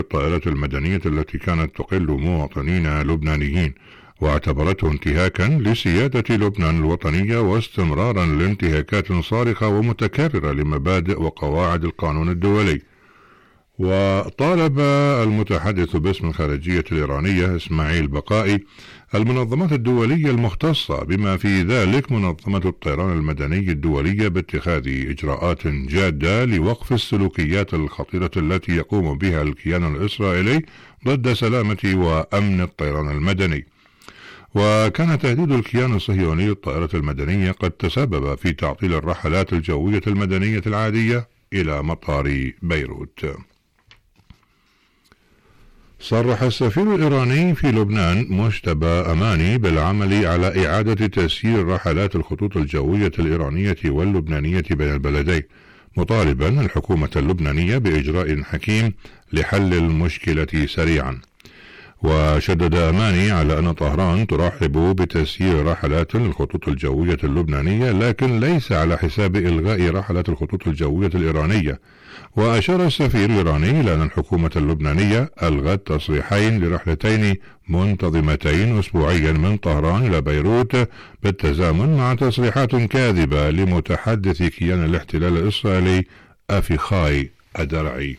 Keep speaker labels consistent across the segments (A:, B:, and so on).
A: الطائرة المدنية التي كانت تقل مواطنين لبنانيين، واعتبرته انتهاكا لسيادة لبنان الوطنية واستمرارا لانتهاكات صارخة ومتكررة لمبادئ وقواعد القانون الدولي. وطالب المتحدث باسم الخارجية الإيرانية إسماعيل بقائي المنظمات الدولية المختصة بما في ذلك منظمة الطيران المدني الدولية باتخاذ إجراءات جادة لوقف السلوكيات الخطيرة التي يقوم بها الكيان الإسرائيلي ضد سلامة وأمن الطيران المدني. وكان تهديد الكيان الصهيوني الطائرة المدنية قد تسبب في تعطيل الرحلات الجوية المدنية العادية إلى مطار بيروت. صرح السفير الإيراني في لبنان مجتبى أماني بالعمل على إعادة تسيير رحلات الخطوط الجوية الإيرانية واللبنانية بين البلدين، مطالبا الحكومة اللبنانية بإجراء حكيم لحل المشكلة سريعا. وشدد أماني على أن طهران ترحب بتسيير رحلات للخطوط الجوية اللبنانية، لكن ليس على حساب إلغاء رحلات الخطوط الجوية الإيرانية. وأشار السفير الإيراني إلى أن الحكومة اللبنانية ألغت تصريحين لرحلتين منتظمتين أسبوعيا من طهران إلى بيروت، بالتزامن مع تصريحات كاذبة لمتحدث كيان الاحتلال الإسرائيلي أفيخاي أدرعي.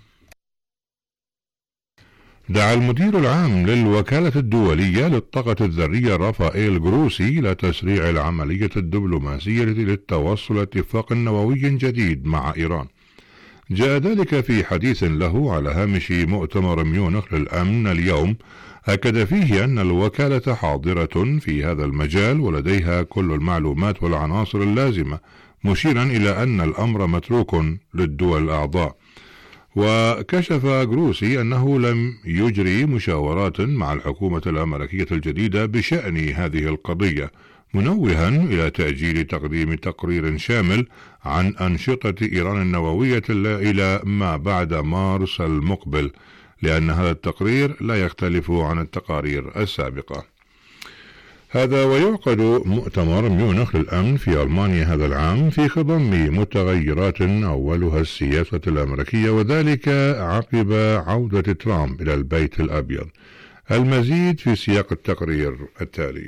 A: دعا المدير العام للوكالة الدولية للطاقة الذرية رافائيل جروسي إلى تسريع العملية الدبلوماسية للتوصل لاتفاق نووي جديد مع إيران. جاء ذلك في حديث له على هامش مؤتمر ميونخ للأمن اليوم، أكد فيه أن الوكالة حاضرة في هذا المجال ولديها كل المعلومات والعناصر اللازمة، مشيرا إلى أن الأمر متروك للدول الأعضاء. وكشف جروسي أنه لم يجري مشاورات مع الحكومة الأمريكية الجديدة بشأن هذه القضية، منوها إلى تأجيل تقديم تقرير شامل عن أنشطة إيران النووية إلى ما بعد مارس المقبل، لأن هذا التقرير لا يختلف عن التقارير السابقة. هذا ويعقد مؤتمر ميونخ للأمن في ألمانيا هذا العام في خضم متغيرات أولها السياسة الأمريكية، وذلك عقب عودة ترامب إلى البيت الأبيض. المزيد في سياق التقرير التالي.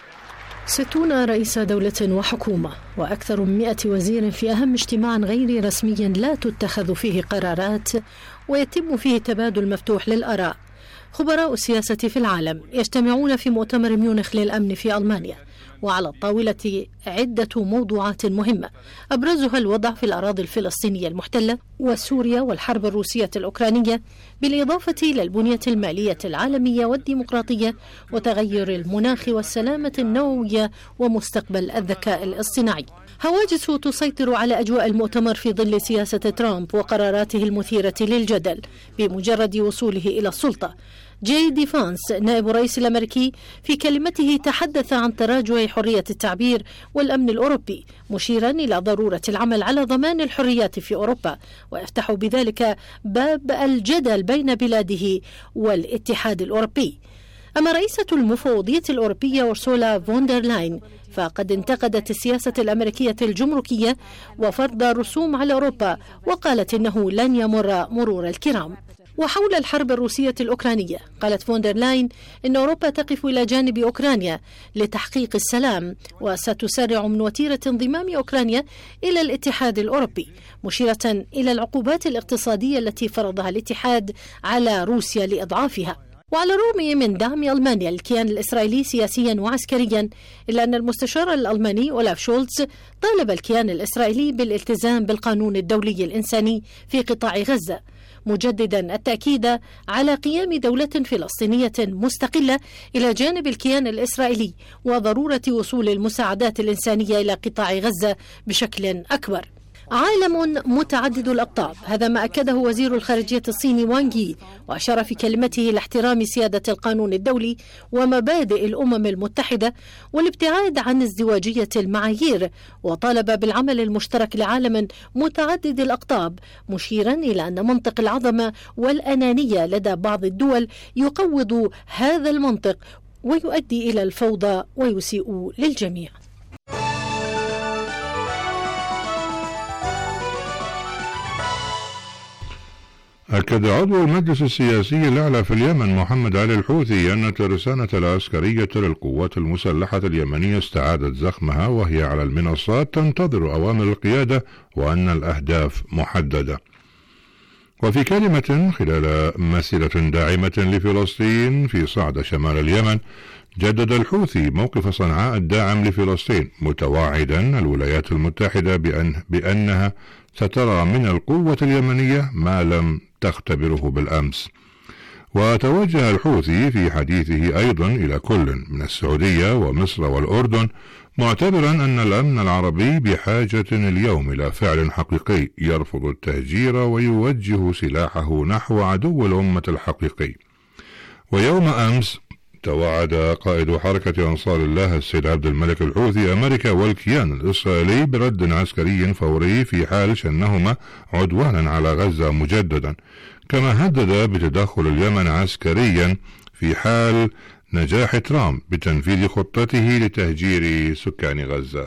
B: 60 رئيس دولة وحكومة وأكثر من 100 وزير في أهم اجتماع غير رسمي لا تتخذ فيه قرارات ويتم فيه تبادل مفتوح للآراء. خبراء السياسة في العالم يجتمعون في مؤتمر ميونخ للأمن في ألمانيا، وعلى الطاولة عدة موضوعات مهمة، أبرزها الوضع في الأراضي الفلسطينية المحتلة وسوريا والحرب الروسية الأوكرانية، بالإضافة إلى البنية المالية العالمية والديمقراطية وتغير المناخ والسلامة النووية ومستقبل الذكاء الاصطناعي. هواجس تسيطر على أجواء المؤتمر في ظل سياسة ترامب وقراراته المثيرة للجدل بمجرد وصوله إلى السلطة. جي دي فانس نائب الرئيس الأمريكي في كلمته تحدث عن تراجع حرية التعبير والأمن الأوروبي، مشيرا إلى ضرورة العمل على ضمان الحريات في أوروبا، ويفتح بذلك باب الجدل بين بلاده والاتحاد الأوروبي. أما رئيسة المفوضية الأوروبية أورسولا فوندر لاين فقد انتقدت السياسة الأمريكية الجمركية وفرض رسوم على أوروبا، وقالت إنه لن يمر مرور الكرام. وحول الحرب الروسية الأوكرانية قالت فوندر لاين إن أوروبا تقف إلى جانب أوكرانيا لتحقيق السلام، وستسرع من وتيرة انضمام أوكرانيا إلى الاتحاد الأوروبي، مشيرة إلى العقوبات الاقتصادية التي فرضها الاتحاد على روسيا لإضعافها. وعلى الرغم من دعم ألمانيا للكيان الإسرائيلي سياسيا وعسكريا، إلا أن المستشار الألماني أولاف شولتز طالب الكيان الإسرائيلي بالالتزام بالقانون الدولي الإنساني في قطاع غزة، مجددا التأكيد على قيام دولة فلسطينية مستقلة إلى جانب الكيان الإسرائيلي وضرورة وصول المساعدات الإنسانية إلى قطاع غزة بشكل أكبر. عالم متعدد الأقطاب، هذا ما أكده وزير الخارجية الصيني وانغ يي، وأشار في كلمته لاحترام سيادة القانون الدولي ومبادئ الأمم المتحدة والابتعاد عن ازدواجية المعايير، وطالب بالعمل المشترك لعالم متعدد الأقطاب، مشيرا إلى أن منطق العظمة والأنانية لدى بعض الدول يقوض هذا المنطق ويؤدي إلى الفوضى ويسيء للجميع.
A: أكد عضو المجلس السياسي الأعلى في اليمن محمد علي الحوثي أن الترسانة العسكرية للقوات المسلحة اليمنية استعادت زخمها وهي على المنصات تنتظر أوامر القيادة وأن الأهداف محددة. وفي كلمة خلال مسيرة داعمة لفلسطين في صعد شمال اليمن، جدد الحوثي موقف صنعاء الداعم لفلسطين، متوعدا الولايات المتحدة بأنها سترى من القوة اليمنية ما لم تختبره بالأمس. وتوجه الحوثي في حديثه أيضا إلى كل من السعودية ومصر والأردن، معتبرا أن الأمن العربي بحاجة اليوم إلى فعل حقيقي يرفض التهجير ويوجه سلاحه نحو عدو الأمة الحقيقي. ويوم أمس توعد قائد حركة أنصار الله السيد عبد الملك الحوثي أمريكا والكيان الإسرائيلي برد عسكري فوري في حال شنهما عدوانا على غزة مجددا، كما هدد بتدخل اليمن عسكريا في حال نجاح ترامب بتنفيذ خطته لتهجير سكان غزة.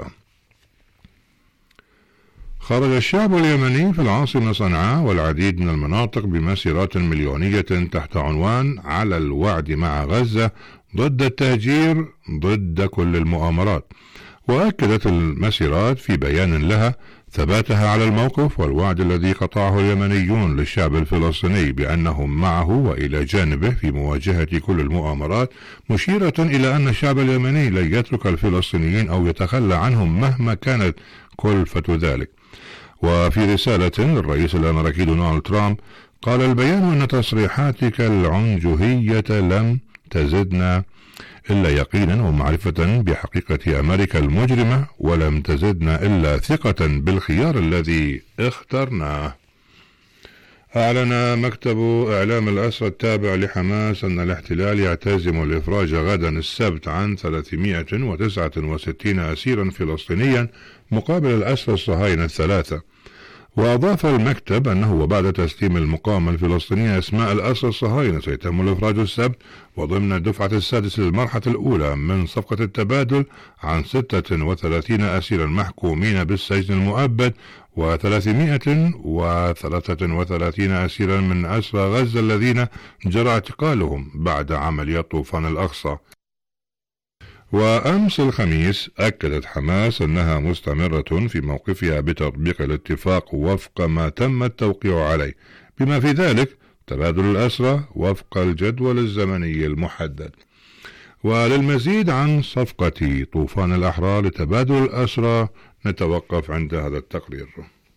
A: خرج الشعب اليمني في العاصمة صنعاء والعديد من المناطق بمسيرات مليونية تحت عنوان على الوعد مع غزة ضد التهجير ضد كل المؤامرات. وأكدت المسيرات في بيان لها ثباتها على الموقف والوعد الذي قطعه اليمنيون للشعب الفلسطيني بأنهم معه وإلى جانبه في مواجهة كل المؤامرات، مشيرة إلى أن الشعب اليمني لن يترك الفلسطينيين أو يتخلى عنهم مهما كانت كلفة ذلك. وفي رسالة للرئيس الأمريكي دونالد ترامب قال البيان أن تصريحاتك العنجهية لم تزدنا إلا يقينا ومعرفة بحقيقة أمريكا المجرمة، ولم تزدنا إلا ثقة بالخيار الذي اخترناه. أعلن مكتب إعلام الأسرى التابع لحماس أن الاحتلال يعتزم الإفراج غدا السبت عن 369 أسيرا فلسطينيا مقابل الأسرى الصهاينة الثلاثة. وأضاف المكتب أنه وبعد تسليم المقاومة الفلسطينية أسماء الأسرى الصهاينة سيتم الإفراج السبت وضمن الدفعة السادسة للمرحلة الأولى من صفقة التبادل عن 36 أسيرا محكومين بالسجن المؤبد و333 أسيرا من أسرى غزة الذين جرى اعتقالهم بعد عملية طوفان الأقصى. وأمس الخميس أكدت حماس أنها مستمرة في موقفها بتطبيق الاتفاق وفق ما تم التوقيع عليه، بما في ذلك تبادل الأسرى وفق الجدول الزمني المحدد. وللمزيد عن صفقة طوفان الأحرار لتبادل الأسرى نتوقف عند هذا التقرير.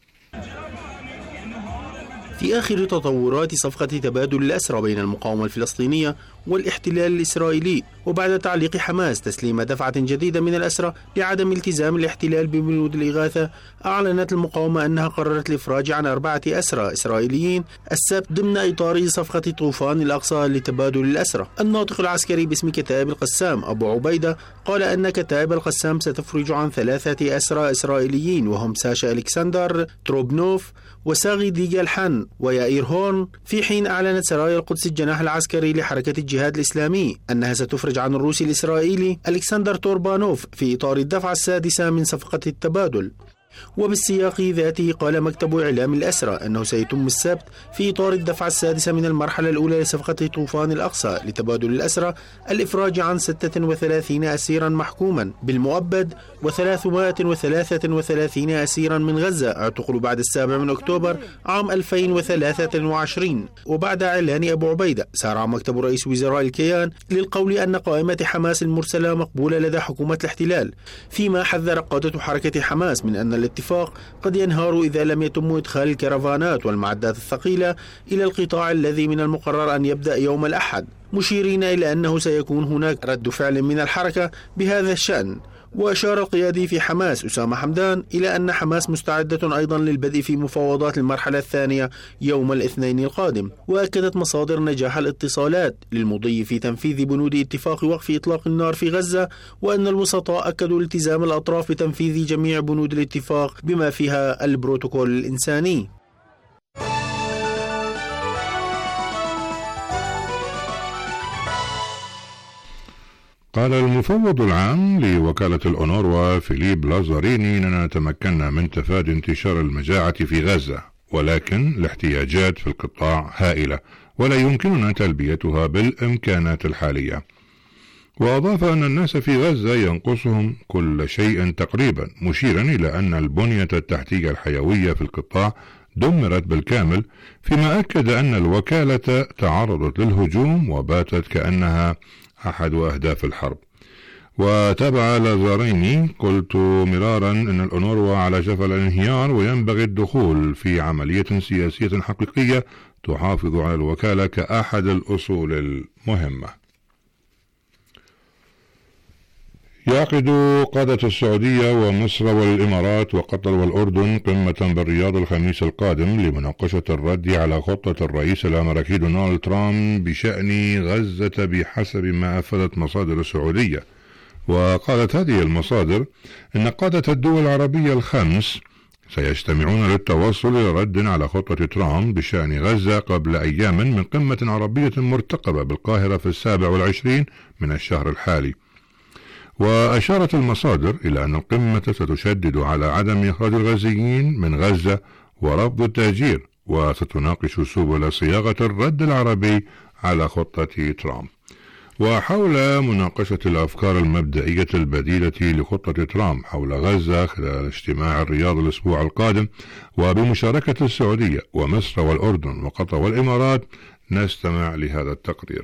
C: في آخر تطورات صفقة تبادل الأسرى بين المقاومة الفلسطينية والاحتلال الإسرائيلي، وبعد تعليق حماس تسليم دفعة جديدة من الأسرى لعدم التزام الاحتلال ببنود الإغاثة، أعلنت المقاومة أنها قررت الإفراج عن 4 أسرى إسرائيليين السبت ضمن إطار صفقة طوفان الأقصى لتبادل الأسرى. الناطق العسكري باسم كتائب القسام أبو عبيدة قال أن كتائب القسام ستفرج عن 3 أسرى إسرائيليين وهم ساشا ألكسندر تروبنوف وساغي ديجالحان ويائير هورن، في حين أعلنت سرايا القدس الجناح العسكري لحركة الجهاد الإسلامي أنها ستفرج عن الروسي الإسرائيلي ألكسندر توربانوف في إطار الدفعة السادسة من صفقة التبادل. وبالسياق ذاته قال مكتب إعلام الأسرى أنه سيتم السبت في إطار الدفعة السادسة من المرحلة الأولى لصفقة طوفان الأقصى لتبادل الأسرى الإفراج عن 36 أسيرا محكوما بالمؤبد و333 أسيرا من غزة اعتقلوا بعد 7 أكتوبر عام 2023. وبعد إعلان أبو عبيدة سارع مكتب رئيس وزراء الكيان للقول أن قائمة حماس المرسلة مقبولة لدى حكومة الاحتلال، فيما حذر قادة حركة حماس من أن الاتفاق قد ينهار إذا لم يتم إدخال الكرفانات والمعدات الثقيلة إلى القطاع الذي من المقرر أن يبدأ يوم الأحد، مشيرين إلى أنه سيكون هناك رد فعل من الحركة بهذا الشأن. وأشار القيادي في حماس أسامة حمدان إلى أن حماس مستعدة أيضا للبدء في مفاوضات المرحلة الثانية يوم الاثنين القادم. وأكدت مصادر نجاح الاتصالات للمضي في تنفيذ بنود اتفاق وقف إطلاق النار في غزة، وأن الوسطاء أكدوا التزام الأطراف بتنفيذ جميع بنود الاتفاق بما فيها البروتوكول الإنساني.
A: قال المفوض العام لوكالة الأونروا فيليب لازاريني أننا تمكنا من تفادي انتشار المجاعة في غزة، ولكن الاحتياجات في القطاع هائلة ولا يمكننا تلبيتها بالإمكانات الحالية. وأضاف أن الناس في غزة ينقصهم كل شيء تقريبا، مشيرا إلى أن البنية التحتية الحيوية في القطاع دمرت بالكامل، فيما أكد أن الوكالة تعرضت للهجوم وباتت كأنها أحد أهداف الحرب. وتابع لازاريني: قلت مرارا أن الأونروا على شفا الانهيار وينبغي الدخول في عملية سياسية حقيقية تحافظ على الوكالة كأحد الأصول المهمة. يعقد قادة السعودية ومصر والإمارات وقطر والأردن قمة بالرياض الخميس القادم لمناقشة الرد على خطة الرئيس الأمريكي دونالد ترامب بشأن غزة بحسب ما أفادت مصادر سعودية. وقالت هذه المصادر إن قادة الدول العربية الخمس سيجتمعون للتوصل إلى رد على خطة ترامب بشأن غزة قبل أيام من قمة عربية مرتقبة بالقاهرة في 27 من الشهر الحالي. وأشارت المصادر إلى أن القمة ستشدد على عدم إخراج الغزيين من غزة ورفض التهجير، وستناقش سبل صياغة الرد العربي على خطة ترامب. وحول مناقشة الأفكار المبدئية البديلة لخطة ترامب حول غزة خلال اجتماع الرياض الأسبوع القادم وبمشاركة السعودية ومصر والأردن وقطر والإمارات، نستمع لهذا التقرير.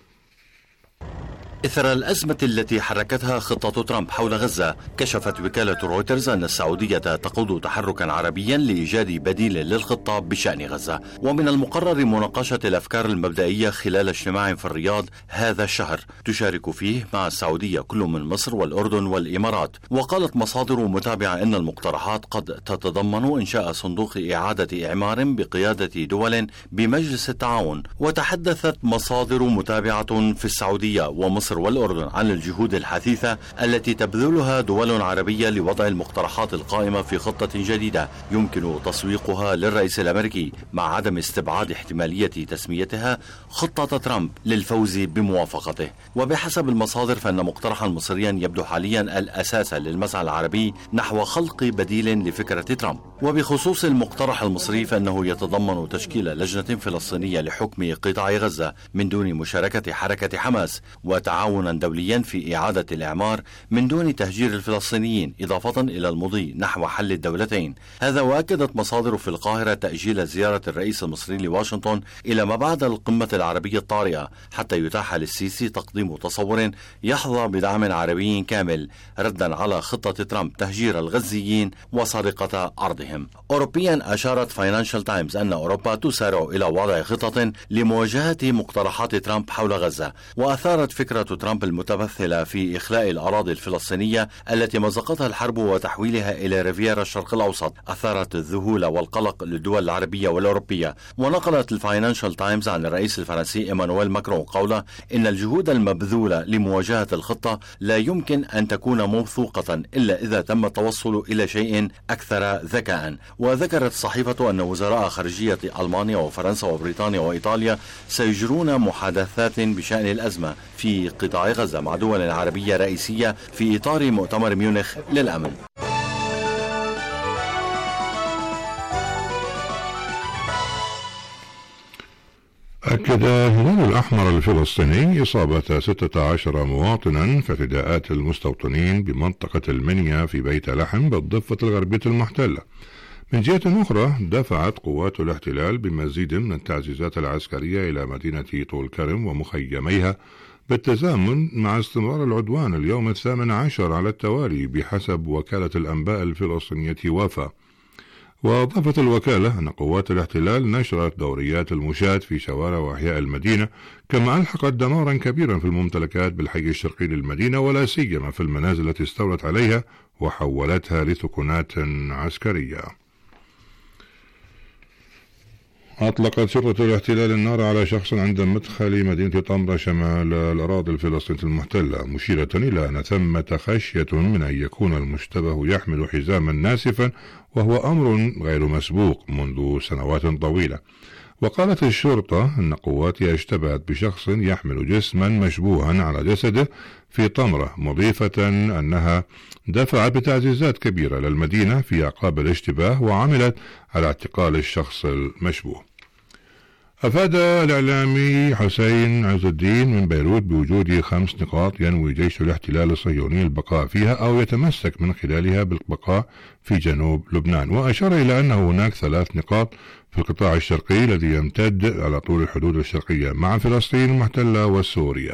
D: إثر الأزمة التي حركتها خطة ترامب حول غزة، كشفت وكالة رويترز أن السعودية تقود تحركا عربيا لإيجاد بديل للخطة بشأن غزة، ومن المقرر مناقشة الأفكار المبدئية خلال اجتماع في الرياض هذا الشهر تشارك فيه مع السعودية كل من مصر والأردن والإمارات. وقالت مصادر متابعة أن المقترحات قد تتضمن إنشاء صندوق إعادة إعمار بقيادة دول بمجلس التعاون. وتحدثت مصادر متابعة في السعودية ومصر والأردن عن الجهود الحثيثة التي تبذلها دول عربية لوضع المقترحات القائمة في خطة جديدة يمكن تسويقها للرئيس الأمريكي، مع عدم استبعاد احتمالية تسميتها خطة ترامب للفوز بموافقته. وبحسب المصادر فإن مقترحا مصريا يبدو حاليا الأساس للمسعى العربي نحو خلق بديل لفكرة ترامب. وبخصوص المقترح المصري فإنه يتضمن تشكيل لجنة فلسطينية لحكم قطاع غزة من دون مشاركة حركة حماس، وتعاونا دوليا في إعادة الإعمار من دون تهجير الفلسطينيين، إضافة إلى المضي نحو حل الدولتين. هذا وأكدت مصادر في القاهرة تأجيل زيارة الرئيس المصري لواشنطن إلى ما بعد القمة العربية الطارئة حتى يتاح للسيسي تقديم تصور يحظى بدعم عربي كامل ردا على خطة ترامب تهجير الغزيين وسرقة أرضهم. أوروبيا أشارت فاينانشال تايمز أن أوروبا تسارع إلى وضع خطط لمواجهة مقترحات ترامب حول غزة. وأثارت فكرة ترامب المتمثلة في إخلاء الأراضي الفلسطينية التي مزقتها الحرب وتحويلها إلى ريفيرا الشرق الأوسط أثارت الذهول والقلق للدول العربية والأوروبية. ونقلت الفاينانشال تايمز عن الرئيس الفرنسي إيمانويل ماكرون قوله إن الجهود المبذولة لمواجهة الخطة لا يمكن أن تكون موثوقة إلا إذا تم التوصل إلى شيء أكثر ذكاء. وذكرت الصحيفة أن وزراء خارجية ألمانيا وفرنسا وبريطانيا وإيطاليا سيجرون محادثات بشأن الأزمة في قطاع غزة مع دول عربية رئيسية في إطار مؤتمر ميونخ للأمن.
A: أكد الهلال الأحمر الفلسطيني إصابة 16 مواطنا في اعتداءات المستوطنين بمنطقة المنيا في بيت لحم بالضفة الغربية المحتلة. من جهة أخرى دفعت قوات الاحتلال بمزيد من التعزيزات العسكرية إلى مدينة طول كرم ومخيميها بالتزامن مع استمرار العدوان اليوم 18 على التوالي بحسب وكالة الأنباء الفلسطينية وافا. وأضافت الوكالة أن قوات الاحتلال نشرت دوريات المشاة في شوارع وأحياء المدينة، كما ألحقت دمارا كبيرا في الممتلكات بالحي الشرقي للمدينة ولا سيما في المنازل التي استولت عليها وحولتها لسكنات عسكرية. أطلقت شرطة الاحتلال النار على شخص عند مدخل مدينة طمرة شمال الأراضي الفلسطينية المحتلة، مشيرة إلى أن ثمة خشية من أن يكون المشتبه يحمل حزاما ناسفا، وهو أمر غير مسبوق منذ سنوات طويلة. وقالت الشرطة أن قواتها اشتبهت بشخص يحمل جسما مشبوها على جسده في طمرة، مضيفة أنها دفعت بتعزيزات كبيرة للمدينة في أعقاب الاشتباه وعملت على اعتقال الشخص المشبوه. أفاد الإعلامي حسين عز الدين من بيروت بوجود 5 نقاط ينوي جيش الاحتلال الصهيوني البقاء فيها أو يتمسك من خلالها بالبقاء في جنوب لبنان، وأشار إلى أن هناك 3 نقاط في القطاع الشرقي الذي يمتد على طول الحدود الشرقية مع فلسطين المحتلة وسوريا.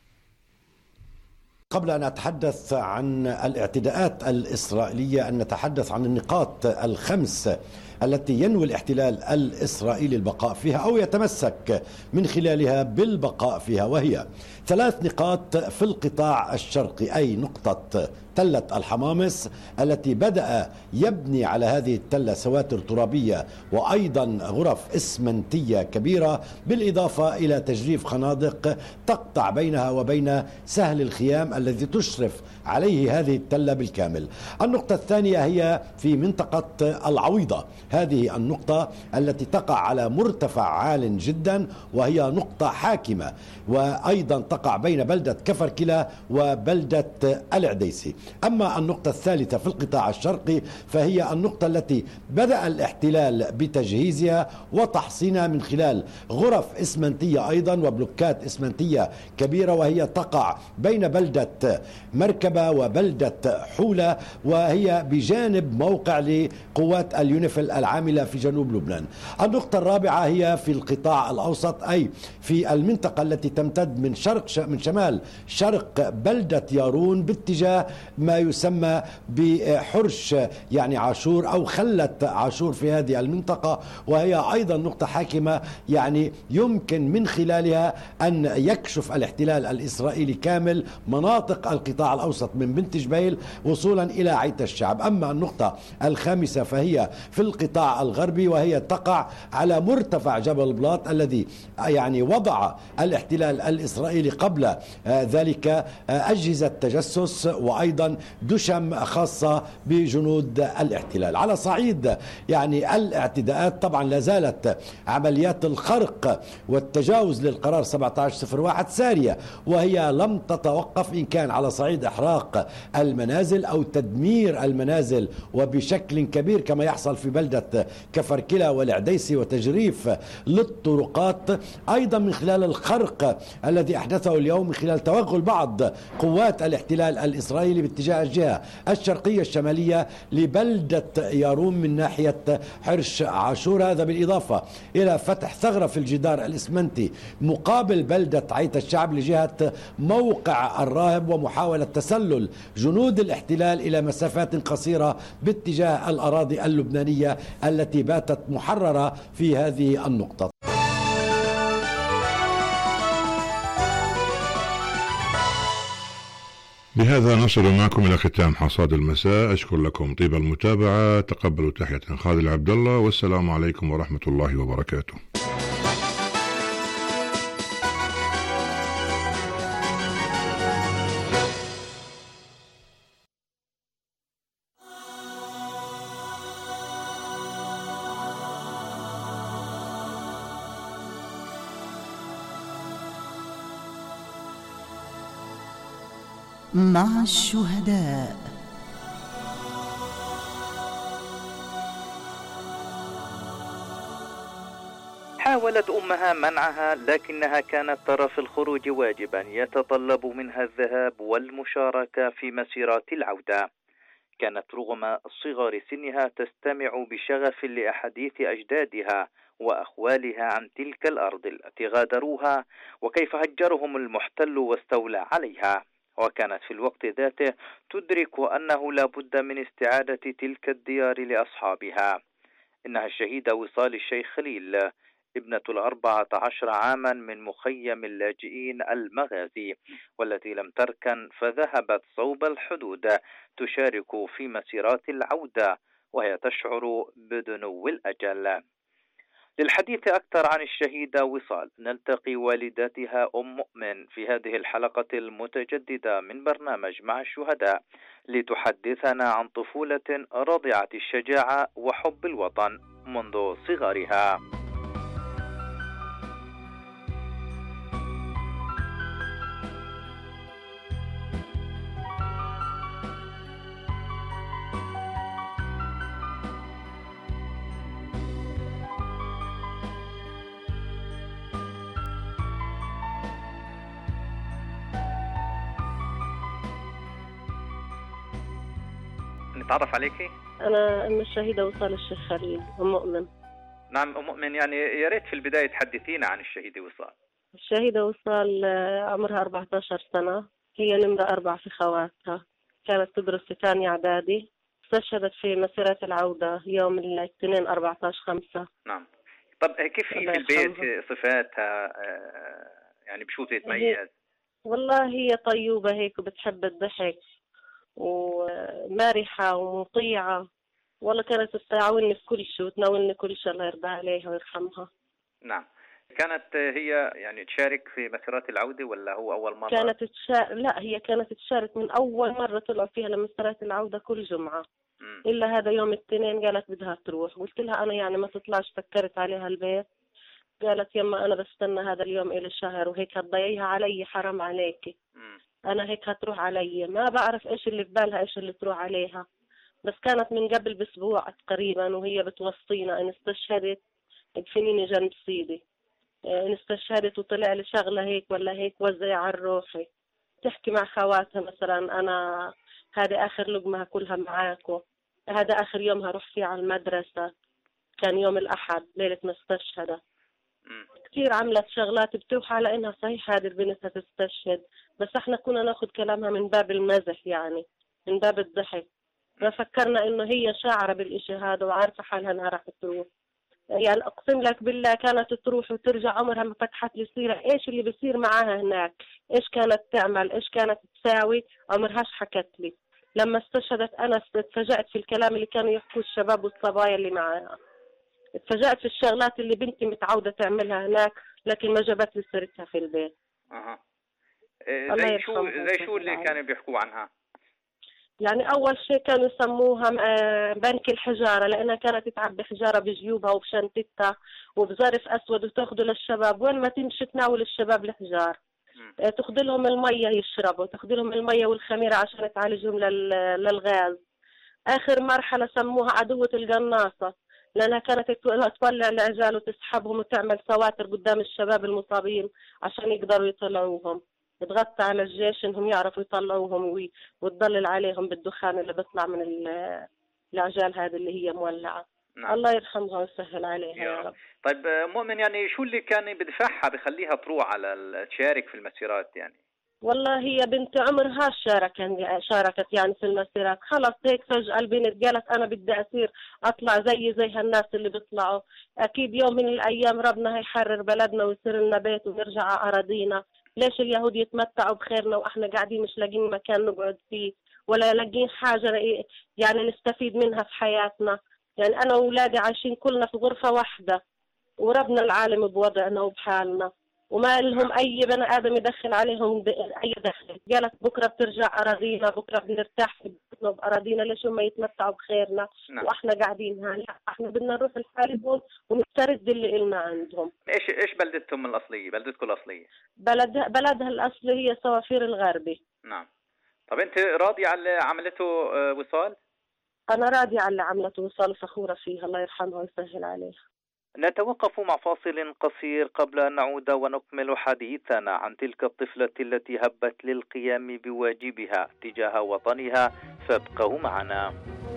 E: قبل أن أتحدث عن الاعتداءات الإسرائيلية أن نتحدث عن النقاط ال5 التي ينوي الاحتلال الإسرائيلي البقاء فيها أو يتمسك من خلالها بالبقاء فيها، وهي 3 نقاط في القطاع الشرقي، أي نقطة تلة الحمامس التي بدأ يبني على هذه التلة سواتر ترابية وأيضا غرف إسمنتية كبيرة، بالإضافة إلى تجريف خنادق تقطع بينها وبين سهل الخيام الذي تشرف عليه هذه التلة بالكامل. النقطة الثانية هي في منطقة العويضة، هذه النقطة التي تقع على مرتفع عال جدا وهي نقطة حاكمة، وأيضا تقع بين بلدة كفر كلا وبلدة العديسي. أما النقطة الثالثة في القطاع الشرقي فهي النقطة التي بدأ الاحتلال بتجهيزها وتحصينها من خلال غرف إسمنتية أيضا وبلوكات إسمنتية كبيرة، وهي تقع بين بلدة مركبة وبلدة حولة، وهي بجانب موقع لقوات اليونيفيل العاملة في جنوب لبنان. النقطة الرابعة هي في القطاع الأوسط، أي في المنطقة التي تمتد من شمال شرق بلدة يارون باتجاه ما يسمى بحرش يعني عاشور أو خلة عاشور في هذه المنطقة، وهي أيضا نقطة حاكمة يعني يمكن من خلالها أن يكشف الاحتلال الإسرائيلي كامل مناطق القطاع الأوسط من بنت جبيل وصولا إلى عيت الشعب. أما النقطة الخامسة فهي في القطاع الغربي، وهي تقع على مرتفع جبل بلاط الذي يعني وضع الاحتلال الإسرائيلي قبل ذلك أجهزة تجسس وأيضا دشم خاصة بجنود الاحتلال. على صعيد يعني الاعتداءات طبعا لا زالت عمليات الخرق والتجاوز للقرار 1701 سارية، وهي لم تتوقف إن كان على صعيد إحراق المنازل أو تدمير المنازل وبشكل كبير كما يحصل في بلدة كفر كلا والعديسي، وتجريف للطرقات أيضا من خلال الخرق الذي أحدثه اليوم من خلال توغل بعض قوات الاحتلال الإسرائيلي باتجاه الجهة الشرقية الشمالية لبلدة يارون من ناحية حرش عاشور. هذا بالإضافة إلى فتح ثغرة في الجدار الإسمنتي مقابل بلدة عيت الشعب لجهة موقع الراهب، ومحاولة تسلل جنود الاحتلال إلى مسافات قصيرة باتجاه الأراضي اللبنانية التي باتت محررة في هذه النقطة.
A: بهذا نصل معكم إلى ختام حصاد المساء. أشكر لكم طيب المتابعة، تقبلوا تحية خالد عبد الله، والسلام عليكم ورحمة الله وبركاته.
F: مع الشهداء.
G: حاولت أمها منعها، لكنها كانت ترى في الخروج واجبا يتطلب منها الذهاب والمشاركة في مسيرات العودة. كانت رغم صغر سنها تستمع بشغف لأحاديث أجدادها وأخوالها عن تلك الأرض التي غادروها وكيف هجرهم المحتل واستولى عليها، وكانت في الوقت ذاته تدرك أنه لا بد من استعادة تلك الديار لأصحابها. إنها الشهيدة وصال الشيخ خليل، ابنة 14 عاما من مخيم اللاجئين المغازي، والتي لم تركن فذهبت صوب الحدود تشارك في مسيرات العودة وهي تشعر بدنو الأجل. للحديث أكثر عن الشهيدة وصال نلتقي والدتها أم مؤمن في هذه الحلقة المتجددة من برنامج مع الشهداء لتحدثنا عن طفولة رضعت الشجاعة وحب الوطن منذ صغرها. نتعرف عليكي؟
F: أنا أم الشهيدة وصال الشيخ خليل، أم مؤمن.
G: نعم أم مؤمن، يعني يا ريت في البداية تحدثينا عن الشهيدة وصال.
F: الشهيدة وصال عمرها 14 سنة، هي نمرة 4 في خواتها، كانت تدرس في ثاني إعدادي، استشهدت في مسيرة العودة يوم الاثنين 14/5.
G: نعم. طب كيف في البيت صفاتها، يعني بشو تتميز؟
F: والله هي طيوبة هيك وبتحب الضحك ومارحة ومطيعة، والله كانت تساعدني في كل شيء وتناولني كل شيء، الله يرضى عليها ويرحمها.
G: نعم. كانت هي يعني تشارك في مسيرات العودة ولا هو أول مرة؟
F: لا، هي كانت تشارك من أول مرة طلعوا فيها لمسيرات العودة كل جمعة. إلا هذا يوم الاثنين قالت بدها تروح، قلت لها أنا يعني ما تطلعش، فكرت عليها البيت. قالت يما أنا بستنى هذا اليوم إلى شهر وهيك هتضيعيها علي، حرام عليكي. أنا هيك هتروح علي، ما بعرف إيش اللي في بالها، إيش اللي تروح عليها. بس كانت من قبل بأسبوع تقريبا وهي بتوصينا إن استشهدت ادفنيني جنب سيدي، إن استشهدت وطلع لي شغلة هيك ولا هيك وزعي على روحي. تحكي مع خواتها مثلا أنا هذه آخر لقمة كلها معاكم، هذا آخر يوم هروح فيه على المدرسة، كان يوم الأحد ليلة ما استشهدت. كثير عملت شغلات بتوحى على إنها صحيح هذه البنت هتستشهد، بس إحنا كنا ناخذ كلامها من باب المزح، يعني من باب الضحك، ما فكرنا إنه هي شاعرة بالإشي هذا وعارفة حالها إنها راح تروح. يعني أقسم لك بالله كانت تروح وترجع عمرها ما فتحت لي سيرة إيش اللي بيصير معاها هناك، إيش كانت تعمل، إيش كانت تساوي، عمرهاش حكت لي. لما استشهدت أنا اتفاجأت في الكلام اللي كانوا يحكوا الشباب والصبايا اللي معاها، اتفاجأت في الشغلات اللي بنتي متعودة تعملها هناك لكن ما جابت لي سيرتها في البيت.
G: زي شو اللي كانوا بيحكوا عنها؟
F: يعني أول شيء كانوا يسموها بنك الحجارة، لأنها كانت تعبي حجارة بجيوبها وبشنطتها وبظرف أسود وتاخده للشباب، وين ما تمشي تناول الشباب الحجار، تاخذ لهم المية يشربوا، تاخذ لهم المية والخميرة عشان تعالجهم للغاز. آخر مرحلة سموها عدوة القناصة، لأنها كانت تولع العجال وتسحبهم وتعمل سواتر قدام الشباب المصابين عشان يقدروا يطلعوهم، تغطى على الجيش إنهم يعرفوا يطلعوهم وتضلل عليهم بالدخان اللي بيطلع من العجال هذه اللي هي مولعة. نعم. الله يرحمها ويسهل عليها يا رب.
G: طيب مؤمن، يعني شو اللي كان بدفعها بخليها تروح على تشارك في المسيرات؟ يعني
F: والله هي بنت عمرها شاركت يعني في المسيرات، خلص هيك فجأة البنت قالت أنا بدي أصير أطلع زي هالناس اللي بيطلعوا. أكيد يوم من الأيام ربنا هيحرر بلدنا ويصير لنا بيت ونرجع على أراضينا. ليش اليهود يتمتعوا بخيرنا وإحنا قاعدين مش لاقين مكان نقعد فيه ولا لاقين حاجة يعني نستفيد منها في حياتنا؟ يعني أنا وأولادي عايشين كلنا في غرفة واحدة وربنا العالم بوضعنا وبحالنا، وما لهم أي بني آدم يدخل عليهم أي دخل. قالت بكرة بترجع أراضينا، بكرة بنرتاح في بيتنا بأراضينا، ليش هم يتمتعوا بخيرنا؟ نعم. وإحنا قاعدين هون، إحنا بدنا نروح لحالهم ونسترد اللي إلنا عندهم.
G: إيش بلدتهم الأصلية؟ بلدتكم الأصلية؟
F: بلدها الأصلي هي صوافير الغربي.
G: نعم. طب أنت راضية على عملته وصال؟
F: أنا راضية على عملته وصال، فخورة فيها، الله يرحمها ويسهل عليها.
G: نتوقف مع فاصل قصير قبل أن نعود ونكمل حديثنا عن تلك الطفلة التي هبت للقيام بواجبها تجاه وطنها، فابقوا معنا.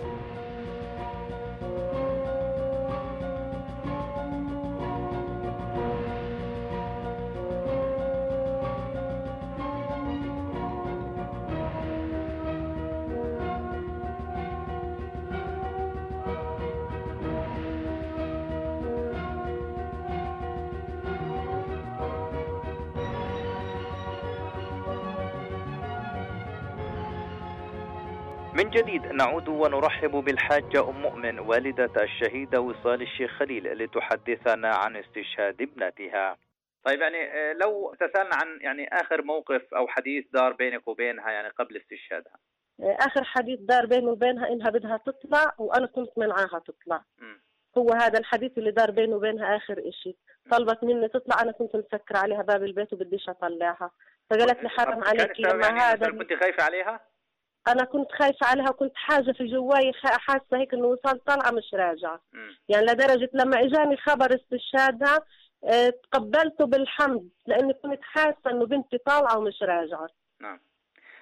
G: من جديد نعود ونرحب بالحاجة أم مؤمن والدة الشهيدة وصال الشيخ خليل لتحدثنا عن استشهاد ابنتها. طيب يعني لو تسألنا عن يعني آخر موقف أو حديث دار بينك وبينها يعني قبل استشهادها.
F: آخر حديث دار بيني وبينها إنها بدها تطلع وأنا كنت منعاها تطلع. هو هذا الحديث اللي دار بيني وبينها آخر إشي. طلبت مني تطلع، أنا كنت مسكر عليها باب البيت وبديش أطلعها، فقالت لي حرام عليك لما
G: يعني
F: هذا.
G: كنت خايفة عليها؟
F: أنا كنت خايفة عليها وكنت حاجة في جواي، حاسة هيك إنه وصال طالعة مش راجعة. يعني لدرجة لما إجاني خبر استشهادها تقبلته بالحمد، لأني كنت حاسة إنه بنتي طالعة ومش راجعة.
G: نعم.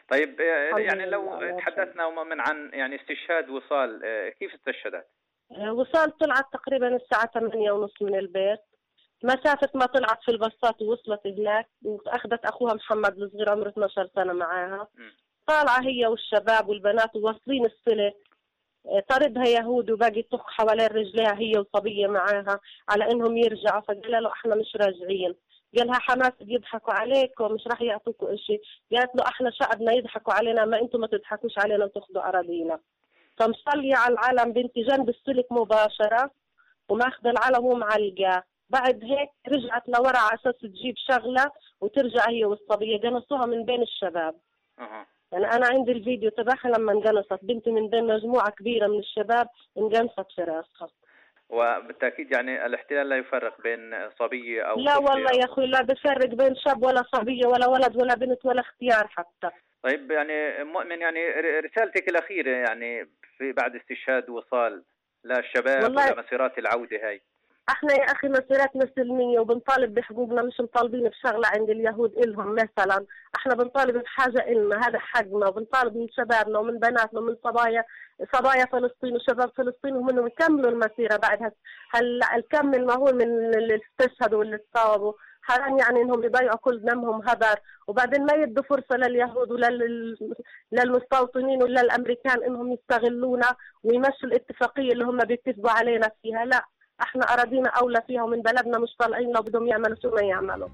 G: طيب يعني لو تحدثنا من عن يعني استشهاد وصال، كيف استشهدت؟
F: وصال طلعت تقريبا الساعة 8:30 من البيت، مسافة ما طلعت في الباصات ووصلت هناك وأخذت أخوها محمد الصغير عمره 12 سنة معاها. طالعة هي والشباب والبنات وواصلين السلك، طردها يهود وباقي طخ حوالين رجليها هي وصبية معاها على إنهم يرجعوا، فقال له إحنا مش راجعين. قالها حماس بيضحكوا عليكم مش راح يعطوكوا إشي. قالت له إحنا شعبنا يضحكوا علينا، ما أنتم ما تضحكوش علينا وتاخذوا أراضينا. فمصلية على العلم بنتي جنب السلك مباشرة وماخذ العلم ومعلقاه. بعد هيك رجعت لورا على أساس تجيب شغلة وترجع هي والصبية، قنصوها من بين الشباب. يعني أنا عندي الفيديو تبعها لما انقنصت بنتي من بين مجموعة كبيرة من الشباب، انقنصت في راسها.
G: وبالتأكيد يعني الاحتلال لا يفرق بين صبية أو
F: لا والله يا أخوي لا بفرق بين شاب ولا صبية ولا ولد ولا بنت ولا اختيار حتى.
G: طيب يعني مؤمن، يعني رسالتك الأخيرة يعني في بعد استشهاد وصال للشباب ولمسيرات العودة هاي؟
F: احنا يا اخي مسيراتنا سلمية وبنطالب بحقوقنا، مش مطالبين بشغلة عند اليهود إلهم مثلا. احنا بنطالب بحاجة إلنا، هذا حقنا، وبنطالب من شبابنا ومن بناتنا ومن صبايا فلسطين وشباب فلسطين ومنهم يكملوا المسيرة بعد الكم المهول من اللي استشهدوا واللي تصاوبوا. حرام يعني انهم يضيعوا كل دمهم هدر، وبعدين ما يدوا فرصة لليهود ولا للمستوطنين ولا الامريكان انهم يستغلونا ويمشوا الاتفاقية اللي هم بيتفقوا علينا فيها. لا، احنا اراضينا اولى فيها ومن بلدنا مش طالعين لو بدهم يعملوا شو ما يعملوا.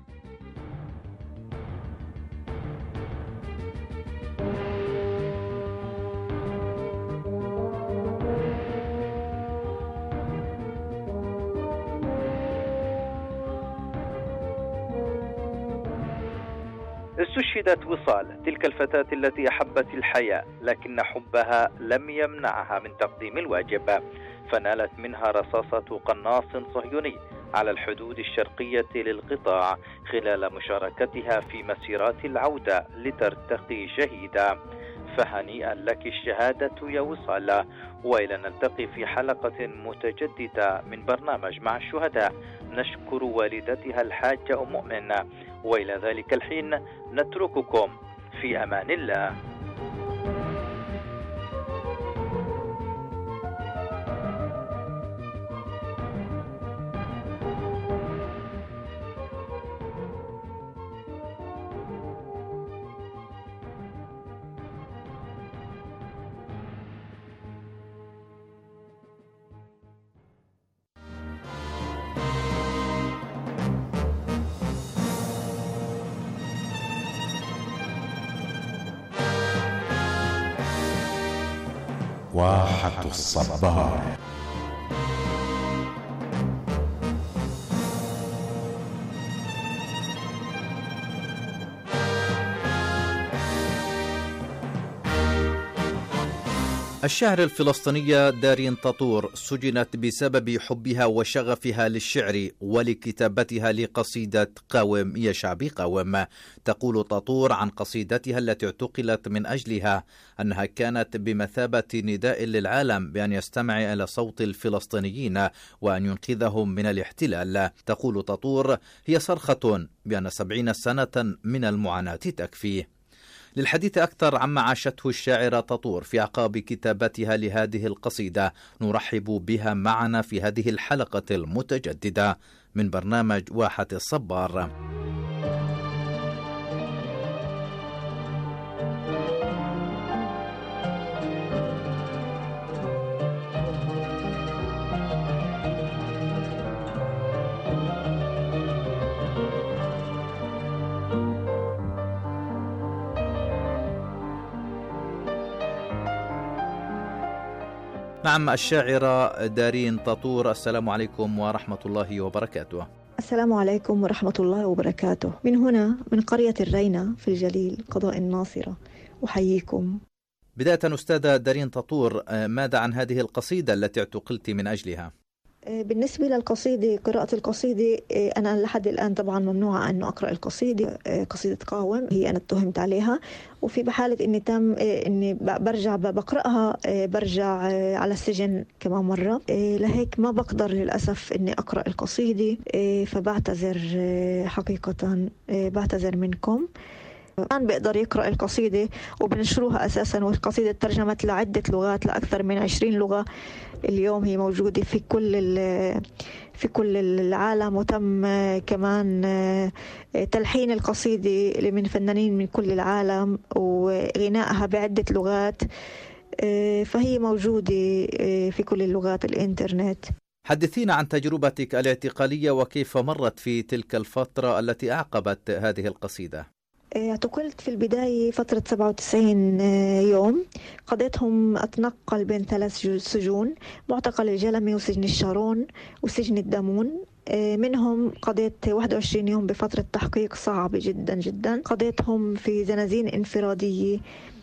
G: استشهدت وصال، تلك الفتاة التي أحبت الحياة، لكن حبها لم يمنعها من تقديم الواجب، فنالت منها رصاصة قناص صهيوني على الحدود الشرقية للقطاع خلال مشاركتها في مسيرات العودة لترتقي شهيدة. فهنيئا لك الشهادة يا وصال، وإلى نلتقي في حلقة متجددة من برنامج مع الشهداء. نشكر والدتها الحاجة مؤمن، وإلى ذلك الحين نترككم في أمان الله.
H: واحة الصبار.
I: الشاعر الفلسطينية دارين طاطور سجنت بسبب حبها وشغفها للشعر ولكتابتها لقصيدة قاوم يا شعبي قاوم. تقول طاطور عن قصيدتها التي اعتقلت من أجلها أنها كانت بمثابة نداء للعالم بأن يستمع إلى صوت الفلسطينيين وأن ينقذهم من الاحتلال. تقول طاطور: هي صرخة بأن 70 سنة من المعاناة تكفي. للحديث أكثر عما عاشته الشاعرة طاطور في أعقاب كتابتها لهذه القصيدة، نرحب بها معنا في هذه الحلقة المتجددة من برنامج واحة الصبار. نعم، الشاعرة دارين طاطور، السلام عليكم ورحمة الله وبركاته.
J: السلام عليكم ورحمة الله وبركاته. من هنا من قرية الرينة في الجليل قضاء الناصرة أحييكم.
I: بداية أستاذة دارين طاطور، ماذا عن هذه القصيدة التي اعتقلت من أجلها؟
J: بالنسبة للقصيدة، قراءة القصيدة، أنا لحد الآن طبعا ممنوعة أنه أقرأ القصيدة. قصيدة قاوم هي أنا اتهمت عليها، وفي بحالة إني إني برجع بقرأها برجع على السجن كمان مرة، لهيك ما بقدر للأسف إني أقرأ القصيدة. فبعتذر حقيقة، بعتذر منكم. الآن بيقدر يقرأ القصيدة وبنشروها أساسا، والقصيدة ترجمت لعدة لغات، لأكثر من 20 لغة اليوم هي موجودة في كل العالم. وتم كمان تلحين القصيدة من فنانين من كل العالم وغنائها بعدة لغات، فهي موجودة في كل اللغات الإنترنت.
I: حدثينا عن تجربتك الاعتقالية وكيف مرت في تلك الفترة التي أعقبت هذه القصيدة.
J: اعتقلت في البداية فترة 97 يوم، قضيتهم أتنقل بين 3 سجون، معتقل الجلمي وسجن الشارون وسجن الدامون. منهم قضيت 21 يوم بفترة تحقيق صعبة جدا جدا، قضيتهم في زنازين انفرادية.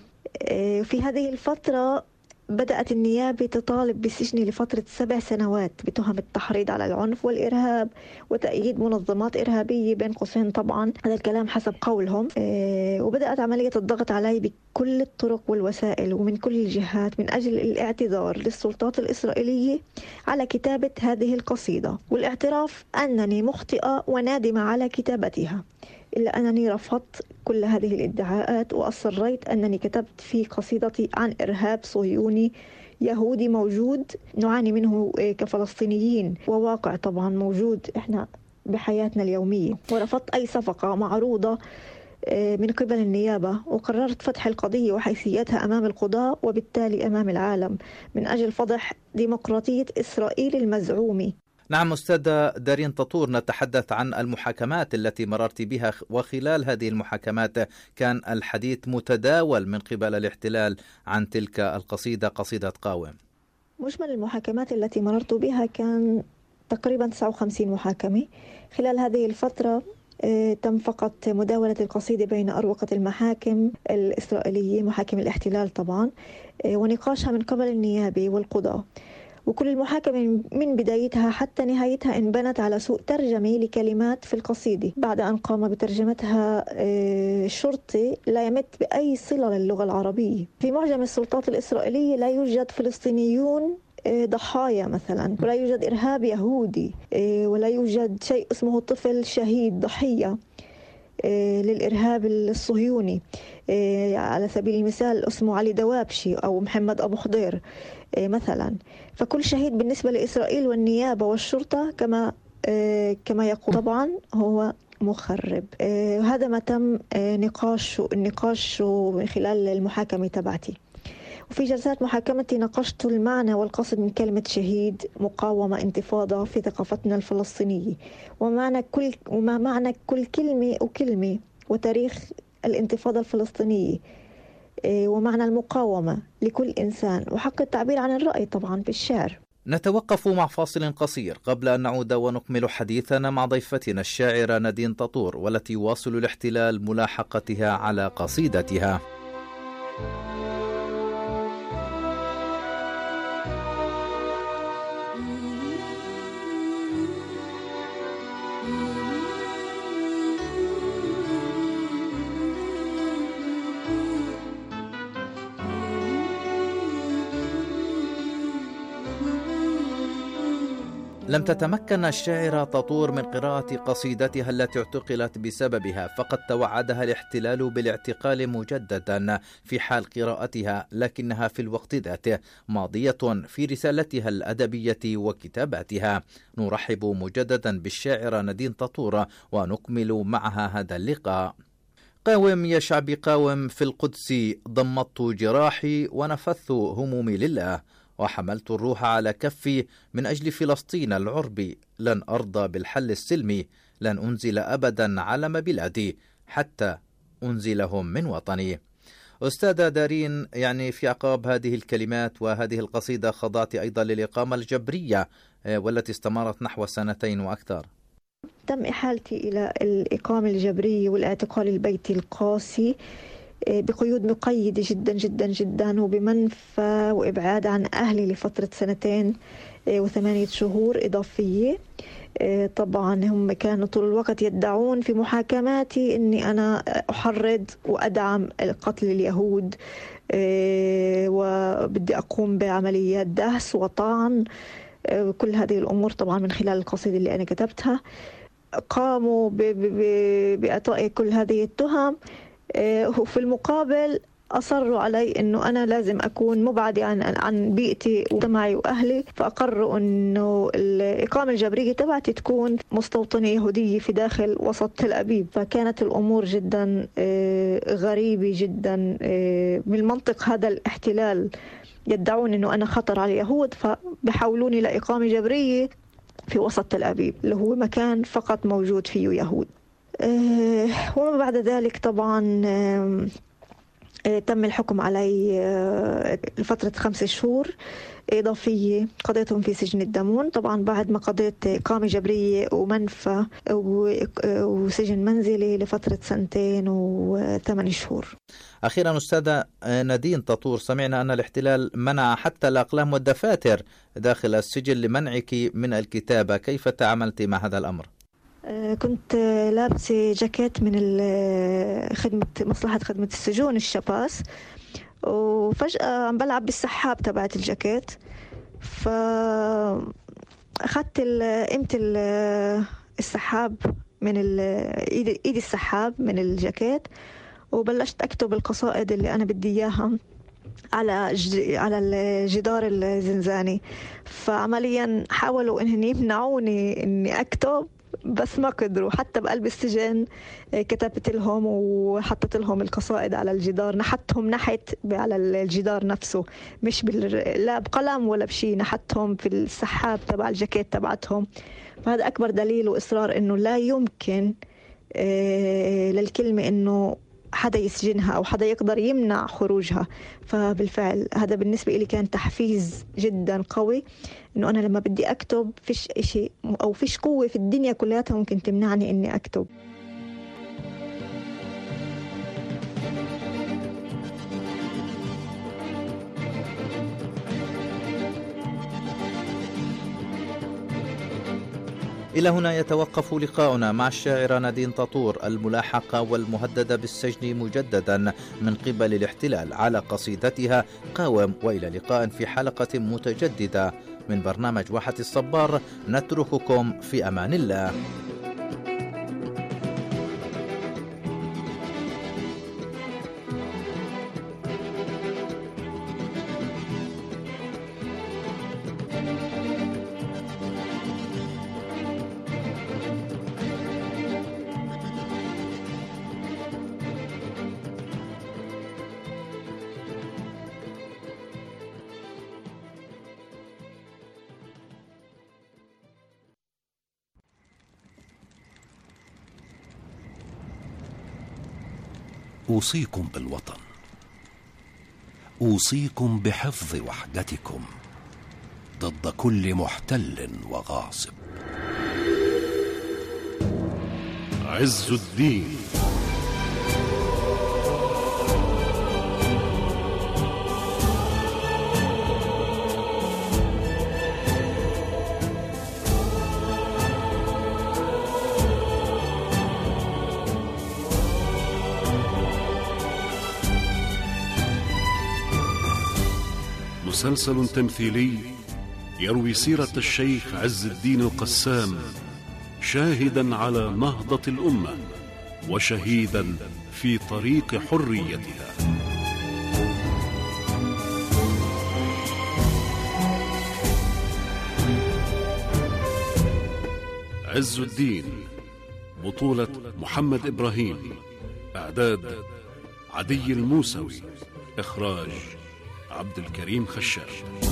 J: في هذه الفترة بدأت النيابة تطالب بسجني لفترة 7 سنوات بتهم التحريض على العنف والإرهاب وتأييد منظمات إرهابية بين قوسين، طبعا هذا الكلام حسب قولهم. وبدأت عملية الضغط علي بكل الطرق والوسائل ومن كل الجهات من أجل الاعتذار للسلطات الإسرائيلية على كتابة هذه القصيدة، والاعتراف أنني مخطئة ونادمة على كتابتها. إلا أنني رفضت كل هذه الادعاءات وأصريت أنني كتبت في قصيدتي عن إرهاب صهيوني يهودي موجود نعاني منه كفلسطينيين، وواقع طبعا موجود إحنا بحياتنا اليومية. ورفضت أي صفقة معروضة من قبل النيابة، وقررت فتح القضية وحيثيتها أمام القضاء وبالتالي أمام العالم من أجل فضح ديمقراطية إسرائيل المزعومة.
I: نعم أستاذة دارين تطور، نتحدث عن المحاكمات التي مررت بها، وخلال هذه المحاكمات كان الحديث متداول من قبل الاحتلال عن تلك القصيدة، قصيدة قاوم.
J: مجمل المحاكمات التي مررت بها كان تقريبا 59 محاكمة. خلال هذه الفترة تم فقط مداولة القصيدة بين أروقة المحاكم الإسرائيلية، محاكم الاحتلال طبعا، ونقاشها من قبل النيابة والقضاء. وكل المحاكمة من بدايتها حتى نهايتها انبنت على سوء ترجمة لكلمات في القصيدة بعد أن قام بترجمتها شرطي لا يمت بأي صلة للغة العربية. في معجم السلطات الإسرائيلية لا يوجد فلسطينيون ضحايا مثلا، ولا يوجد إرهاب يهودي، ولا يوجد شيء اسمه طفل شهيد ضحية للإرهاب الصهيوني. على سبيل المثال اسمه علي دوابشي أو محمد أبو خضير مثلا. فكل شهيد بالنسبة لإسرائيل والنيابة والشرطة كما يقول طبعا هو مخرب. هذا ما تم نقاشه من خلال المحاكمة تبعتي. وفي جلسات محاكمتي ناقشت المعنى والقصد من كلمة شهيد، مقاومة، انتفاضة في ثقافتنا الفلسطينية، وما معنى كل كلمة وكلمة، وتاريخ الانتفاضة الفلسطينية، ومعنى المقاومة لكل إنسان، وحق التعبير عن الرأي طبعا بالشعر.
I: نتوقف مع فاصل قصير قبل أن نعود ونكمل حديثنا مع ضيفتنا الشاعرة نادين تطور، والتي يواصل الاحتلال ملاحقتها على قصيدتها. لم تتمكن الشاعرة تطور من قراءة قصيدتها التي اعتقلت بسببها، فقد توعدها الاحتلال بالاعتقال مجددا في حال قراءتها، لكنها في الوقت ذاته ماضية في رسالتها الأدبية وكتاباتها. نرحب مجددا بالشاعرة نادين تطور ونكمل معها هذا اللقاء. قاوم يا شعبي قاوم، في القدس ضمدت جراحي ونفثت همومي لله، وحملت الروح على كفي من أجل فلسطين العرب، لن أرضى بالحل السلمي، لن أنزل أبدا علم بلادي حتى أنزلهم من وطني. أستاذة دارين، يعني في أعقاب هذه الكلمات وهذه القصيدة خضعت أيضا للإقامة الجبرية والتي استمرت نحو 2 وأكثر.
J: تم إحالتي إلى الإقامة الجبرية والاعتقال البيتي القاسي بقيود مقيدة جدا جدا جدا، وبمنفى وإبعاد عن أهلي لفترة 2 و8 شهور إضافية. طبعا هم كانوا طول الوقت يدعون في محاكماتي أني أنا أحرض وأدعم قتل اليهود، وبدي أقوم بعمليات دهس وطعن، كل هذه الأمور طبعا من خلال القصيدة اللي أنا كتبتها. قاموا بإعطاء كل هذه التهم وفي المقابل أصروا علي أنه أنا لازم أكون مبعدة عن بيئتي ومجتمعي وأهلي، فأقروا أنه الإقامة الجبرية تبعتي تكون مستوطنة يهودية في داخل وسط تل أبيب. فكانت الأمور جدا غريبة جدا. من منطق هذا الاحتلال يدعون أنه أنا خطر على اليهود، فبحاولوني لإقامة جبرية في وسط تل أبيب اللي هو مكان فقط موجود فيه يهود. وما بعد ذلك طبعا تم الحكم علي لفترة 5 شهور إضافية قضيتهم في سجن الدمون، طبعا بعد ما قضيت إقامة جبرية ومنفى وسجن منزلي لفترة 2 و8 شهور.
I: أخيرا أستاذة نادين تطور، سمعنا أن الاحتلال منع حتى الأقلام والدفاتر داخل السجن لمنعك من الكتابة، كيف تعاملت مع هذا الأمر؟
J: كنت لابسة جاكيت من مصلحة خدمة السجون الشباس، وفجأة عم بلعب بالسحاب تبعت الجاكيت، فأخذت قيمة السحاب من إيدي السحاب من الجاكيت، وبلشت أكتب القصائد اللي أنا بدي إياها على الجدار الزنزاني. فعمليا حاولوا إنهم يمنعوني إني أكتب، بس ما قدروا. حتى بقلب السجن كتبت لهم وحطت لهم القصائد على الجدار، نحتهم نحت على الجدار نفسه، مش لا بقلم ولا بشي، نحتهم في السحاب تبع الجاكيت تبعتهم. فهذا أكبر دليل وإصرار إنه لا يمكن للكلمة إنه حدا يسجنها أو حدا يقدر يمنع خروجها. فبالفعل هذا بالنسبة لي كان تحفيز جدا قوي، إنه أنا لما بدي أكتب فيش إشي أو فيش قوة في الدنيا كلها ممكن تمنعني إني أكتب.
I: إلى هنا يتوقف لقاؤنا مع الشاعرة نادين تطور الملاحقة والمهددة بالسجن مجددا من قبل الاحتلال على قصيدتها قاوم. وإلى لقاء في حلقة متجددة من برنامج واحة الصبار، نترككم في أمان الله.
H: أوصيكم بالوطن، أوصيكم بحفظ وحدتكم ضد كل محتل وغاصب.
K: عز الدين. مسلسل تمثيلي يروي سيرة الشيخ عز الدين القسام، شاهدا على نهضة الأمة وشهيدا في طريق حريتها. عز الدين، بطولة محمد إبراهيم، إعداد عدي الموسوي، إخراج عبد الكريم خشاش.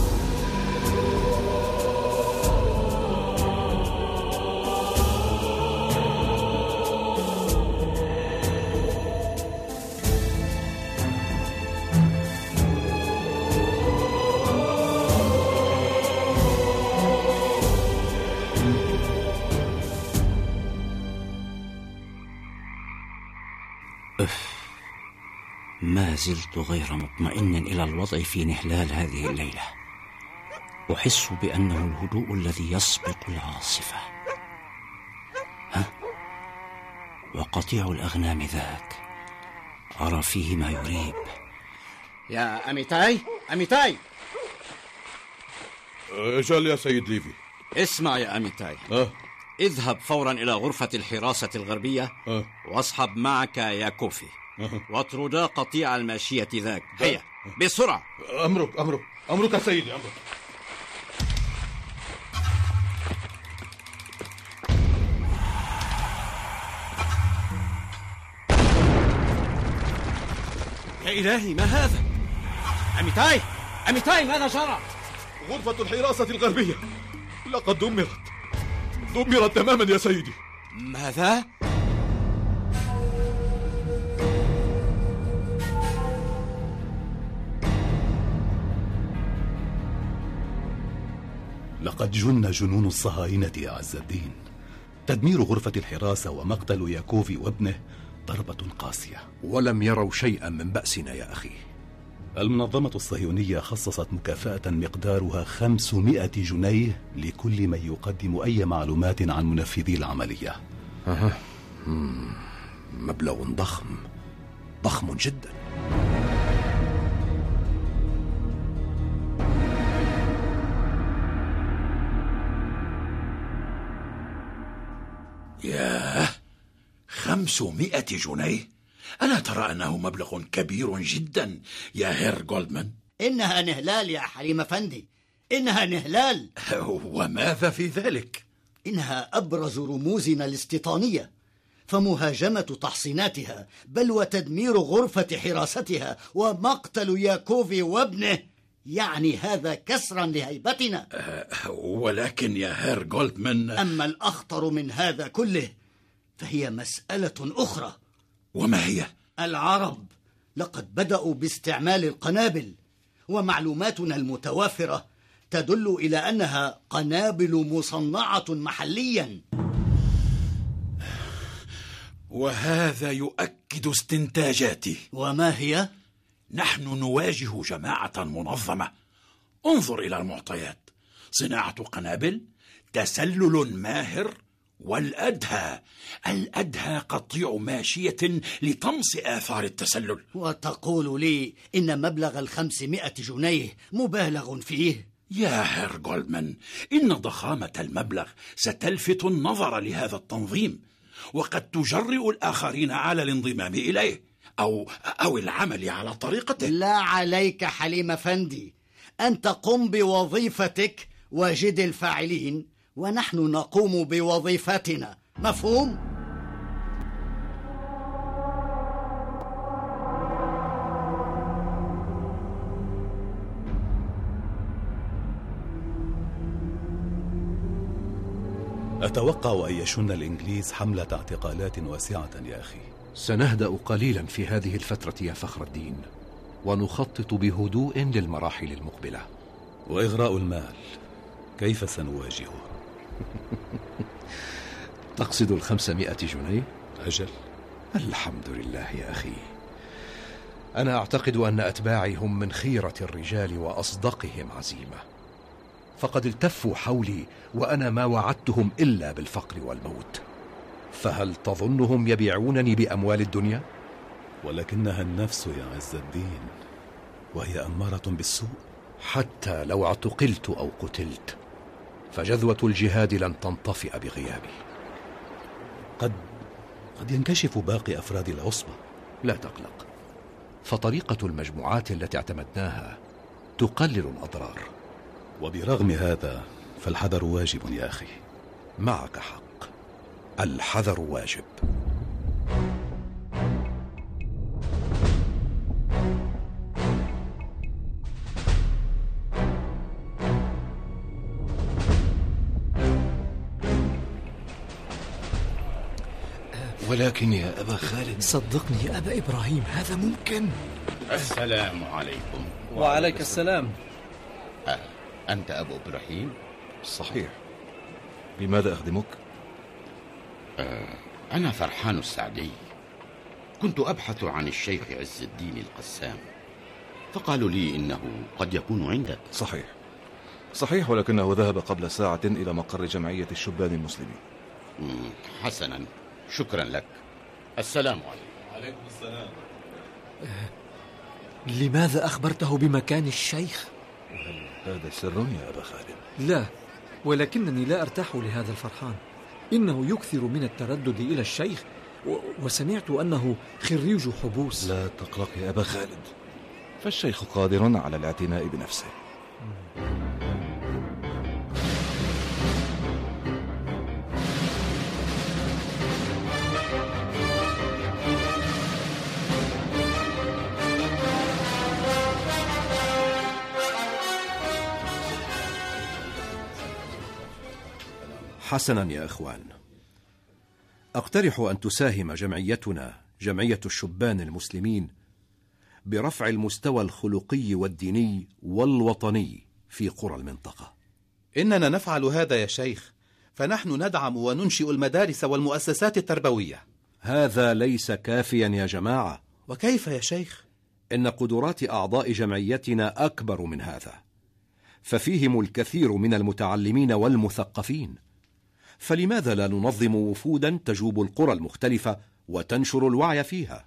L: ما زلت غير مطمئن إلى الوضع في نهلال هذه الليلة. أحس بأنه الهدوء الذي يسبق العاصفة. وقطيع الأغنام ذاك أرى فيه ما يريب.
M: يا أميتاي، أميتاي.
K: اجل يا سيد ليفي.
M: اسمع يا أميتاي، اذهب فورا إلى غرفة الحراسة الغربية واصحب معك يا كوفي. واطردا قطيع الماشية ذاك. هيا بسرعة.
K: أمرك سيدي، أمرك.
M: يا إلهي، ما هذا؟ أميتاي ماذا جرى؟
K: غرفة الحراسة الغربية لقد دمرت تماما يا سيدي.
M: ماذا؟
N: لقد جن جنون الصهاينة يا عز الدين. تدمير غرفة الحراسة ومقتل ياكوفي وابنه ضربة قاسية.
H: ولم يروا شيئا من بأسنا يا أخي.
N: المنظمة الصهيونية خصصت مكافأة مقدارها 500 جنيه لكل من يقدم أي معلومات عن منفذي العملية.
H: مبلغ ضخم جدا.
O: ياه، 500 جنيه؟ ألا ترى أنه مبلغ كبير جدا يا هير جولدمان؟
P: إنها نهلال يا حليم أفندي، إنها نهلال.
O: وماذا في ذلك؟
P: إنها أبرز رموزنا الاستيطانية، فمهاجمة تحصيناتها بل وتدمير غرفة حراستها ومقتل ياكوفي وابنه يعني هذا كسرا لهيبتنا.
O: ولكن يا هير جولدمان،
P: أما الأخطر من هذا كله فهي مسألة أخرى.
O: وما هي؟
P: العرب لقد بدأوا باستعمال القنابل، ومعلوماتنا المتوافرة تدل إلى أنها قنابل مصنعة محليا.
O: وهذا يؤكد استنتاجاتي.
P: وما هي؟
O: نحن نواجه جماعة منظمة. انظر إلى المعطيات: صناعة قنابل، تسلل ماهر، والأدهى قطيع ماشية لطمس آثار التسلل.
P: وتقول لي إن مبلغ 500 جنيه مبالغ فيه؟
O: يا هير جولدمان، إن ضخامة المبلغ ستلفت النظر لهذا التنظيم، وقد تجرئ الآخرين على الانضمام إليه أو العمل على طريقته.
P: لا عليك حليم أفندي، أنت قم بوظيفتك وجد الفاعلين، ونحن نقوم بوظيفتنا. مفهوم؟
N: أتوقع أن يشن الإنجليز حملة اعتقالات واسعة يا أخي.
H: سنهدأ قليلا في هذه الفترة يا فخر الدين، ونخطط بهدوء للمراحل المقبلة.
N: وإغراء المال كيف سنواجهه؟
H: تقصد 500 جنيه؟
N: أجل.
H: الحمد لله يا أخي. أنا أعتقد أن أتباعي هم من خيرة الرجال وأصدقهم عزيمة، فقد التفوا حولي وأنا ما وعدتهم إلا بالفقر والموت. فهل تظنهم يبيعونني بأموال الدنيا؟
N: ولكنها النفس يا عز الدين، وهي أمارة بالسوء.
H: حتى لو اعتقلت أو قتلت فجذوة الجهاد لن تنطفئ بغيابي.
N: قد ينكشف باقي أفراد العصبة.
H: لا تقلق، فطريقة المجموعات التي اعتمدناها تقلل الأضرار.
N: وبرغم هذا فالحذر واجب يا أخي.
H: معك حق، الحذر واجب.
O: ولكن يا أبا خالد،
Q: صدقني يا أبا إبراهيم، هذا ممكن.
R: السلام عليكم.
Q: وعليك السلام.
R: أنت أبو إبراهيم؟
N: صحيح. بماذا أخدمك؟
R: أنا فرحان السعدي، كنت أبحث عن الشيخ عز الدين القسام، فقالوا لي إنه قد يكون عندك.
S: صحيح، ولكنه ذهب قبل ساعة إلى مقر جمعية الشبان المسلمين.
R: حسنا، شكرا لك. السلام عليكم.
K: وعليكم السلام.
Q: لماذا أخبرته بمكان الشيخ؟
S: هل هذا سر يا أبا خالد؟
Q: لا، ولكنني لا أرتاح لهذا الفرحان. إنه يكثر من التردد إلى الشيخ وسمعت أنه خريج حبوس.
S: لا تقلق يا أبا خالد، فالشيخ قادر على الاعتناء بنفسه.
H: حسنا يا إخوان، أقترح أن تساهم جمعيتنا، جمعية الشبان المسلمين، برفع المستوى الخلقي والديني والوطني في قرى المنطقة.
T: إننا نفعل هذا يا شيخ، فنحن ندعم وننشئ المدارس والمؤسسات التربوية.
H: هذا ليس كافيا يا جماعة.
T: وكيف يا شيخ؟
H: إن قدرات أعضاء جمعيتنا أكبر من هذا، ففيهم الكثير من المتعلمين والمثقفين، فلماذا لا ننظم وفودا تجوب القرى المختلفة وتنشر الوعي فيها؟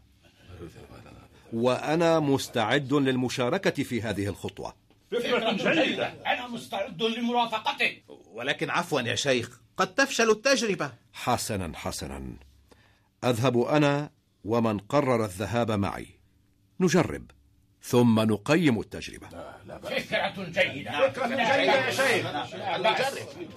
H: وأنا مستعد للمشاركة في هذه الخطوة.
O: فكرة جيدة، أنا مستعد لمرافقتك.
T: ولكن عفوا يا شيخ، قد تفشل التجربة.
H: حسنا حسنا، أذهب أنا ومن قرر الذهاب معي، نجرب ثم نقيم التجربة.
O: فكرة جيدة، فكرة جيدة يا شيخ، نجرب.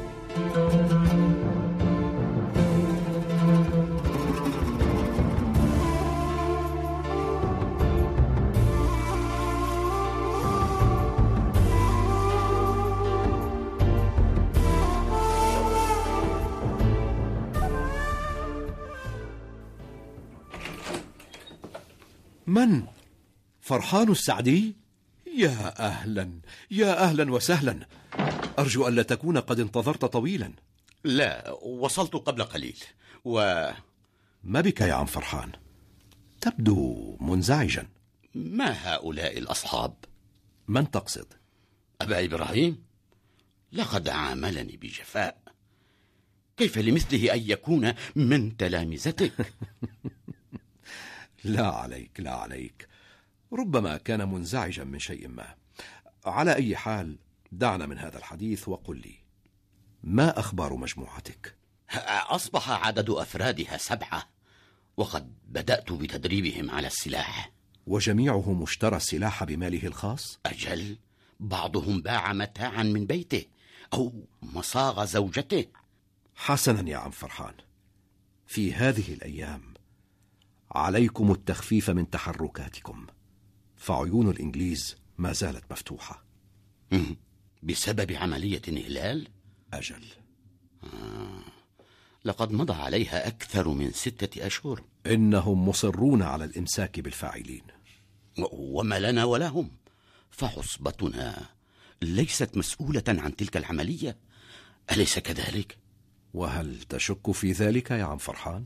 H: من؟ فرحان السعدي؟ يا أهلا، يا أهلا وسهلا. أرجو ألا تكون قد انتظرت طويلا.
R: لا، وصلت قبل قليل.
H: ما بك يا عم فرحان؟ تبدو منزعجا.
R: ما هؤلاء الأصحاب؟
H: من تقصد؟
R: أبا إبراهيم لقد عاملني بجفاء. كيف لمثله أن يكون من تلامذتك؟
H: لا عليك، لا عليك، ربما كان منزعجا من شيء ما. على أي حال، دعنا من هذا الحديث وقل لي، ما أخبار مجموعتك؟
R: أصبح عدد أفرادها 7، وقد بدأت بتدريبهم على السلاح.
H: وجميعهم اشترى السلاح بماله الخاص؟
R: أجل، بعضهم باع متاعا من بيته أو مصاغ زوجته.
H: حسنا يا عم فرحان، في هذه الأيام عليكم التخفيف من تحركاتكم، فعيون الإنجليز ما زالت مفتوحة.
R: بسبب عملية إهلال؟
H: أجل.
R: لقد مضى عليها أكثر من 6 أشهر.
H: إنهم مصرون على الإمساك بالفاعلين.
R: وما لنا ولهم، فعصبتنا ليست مسؤولة عن تلك العملية، أليس كذلك؟
H: وهل تشك في ذلك يا عم فرحان؟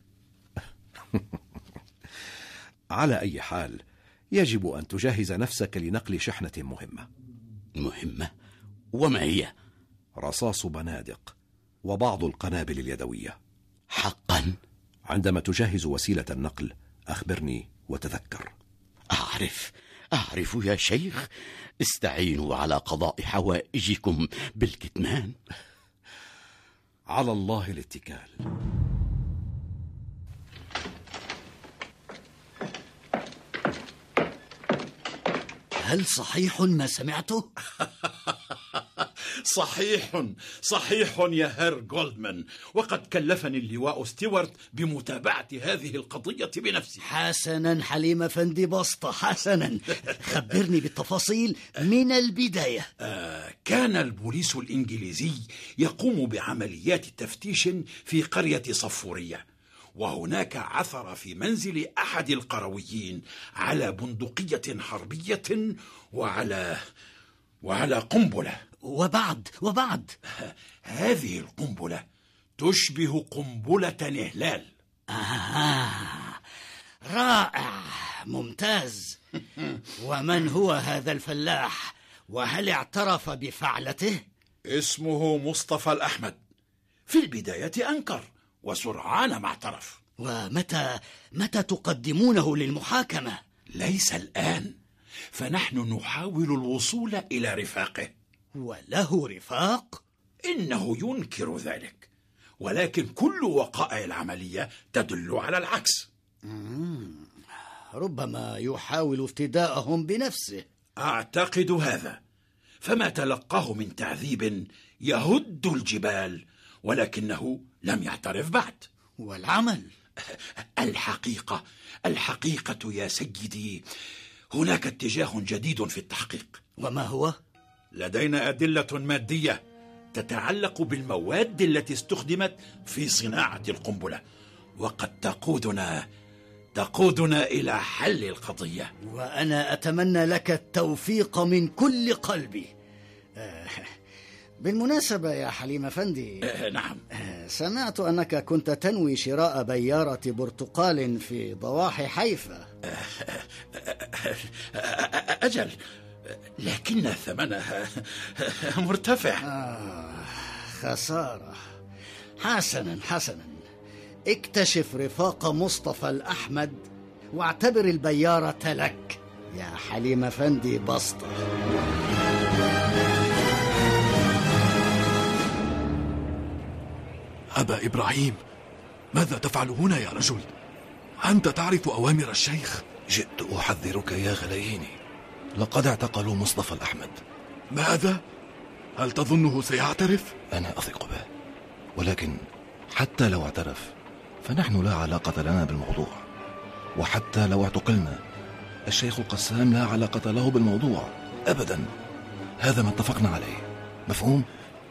H: على أي حال، يجب أن تجهز نفسك لنقل شحنة مهمة.
R: مهمة؟ وما هي؟
H: رصاص بنادق وبعض القنابل اليدوية.
R: حقا؟
H: عندما تجهز وسيلة النقل أخبرني وتذكر.
R: أعرف يا شيخ، استعينوا على قضاء حوائجكم بالكتمان.
H: على الله الاتكال.
P: هل صحيح ما سمعته؟
O: صحيح يا هير جولدمان، وقد كلفني اللواء ستيوارت بمتابعة هذه القضية بنفسي.
P: حسنا حليم أفندي بسطة، حسنا، خبرني بالتفاصيل من البداية.
O: كان البوليس الإنجليزي يقوم بعمليات تفتيش في قرية صفورية، وهناك عثر في منزل أحد القرويين على بندقية حربية وعلى قنبلة.
P: وبعد
O: هذه القنبلة تشبه قنبلة إهلال.
P: رائع، ممتاز. ومن هو هذا الفلاح؟ وهل اعترف بفعلته؟
O: اسمه مصطفى الأحمد. في البداية أنكر، وسرعان ما اعترف.
P: متى تقدمونه للمحاكمة؟
O: ليس الآن، فنحن نحاول الوصول إلى رفاقه.
P: وله رفاق؟
O: إنه ينكر ذلك، ولكن كل وقائع العملية تدل على العكس.
P: ربما يحاول افتداءهم بنفسه.
O: أعتقد هذا، فما تلقاه من تعذيب يهد الجبال، ولكنه لم يعترف بعد.
P: والعمل؟
O: الحقيقة يا سيدي، هناك اتجاه جديد في التحقيق.
P: وما هو؟
O: لدينا أدلة مادية تتعلق بالمواد التي استخدمت في صناعة القنبلة، وقد تقودنا إلى حل القضية.
P: وأنا أتمنى لك التوفيق من كل قلبي. بالمناسبة يا حليم أفندي،
O: نعم،
P: سمعت أنك كنت تنوي شراء بيارة برتقال في ضواحي حيفا.
O: أجل، لكن ثمنها مرتفع.
P: خسارة. حسنا، اكتشف رفاق مصطفى الأحمد واعتبر البيارة لك يا حليم أفندي بسطة.
K: أبا إبراهيم، ماذا تفعل هنا يا رجل؟ أنت تعرف أوامر الشيخ؟
H: جئت أحذرك يا غلييني، لقد اعتقلوا مصطفى الأحمد.
K: ماذا؟ هل تظنه سيعترف؟
H: أنا أثق به، ولكن حتى لو اعترف فنحن لا علاقة لنا بالموضوع، وحتى لو اعتقلنا الشيخ القسام لا علاقة له بالموضوع أبدا. هذا ما اتفقنا عليه، مفهوم؟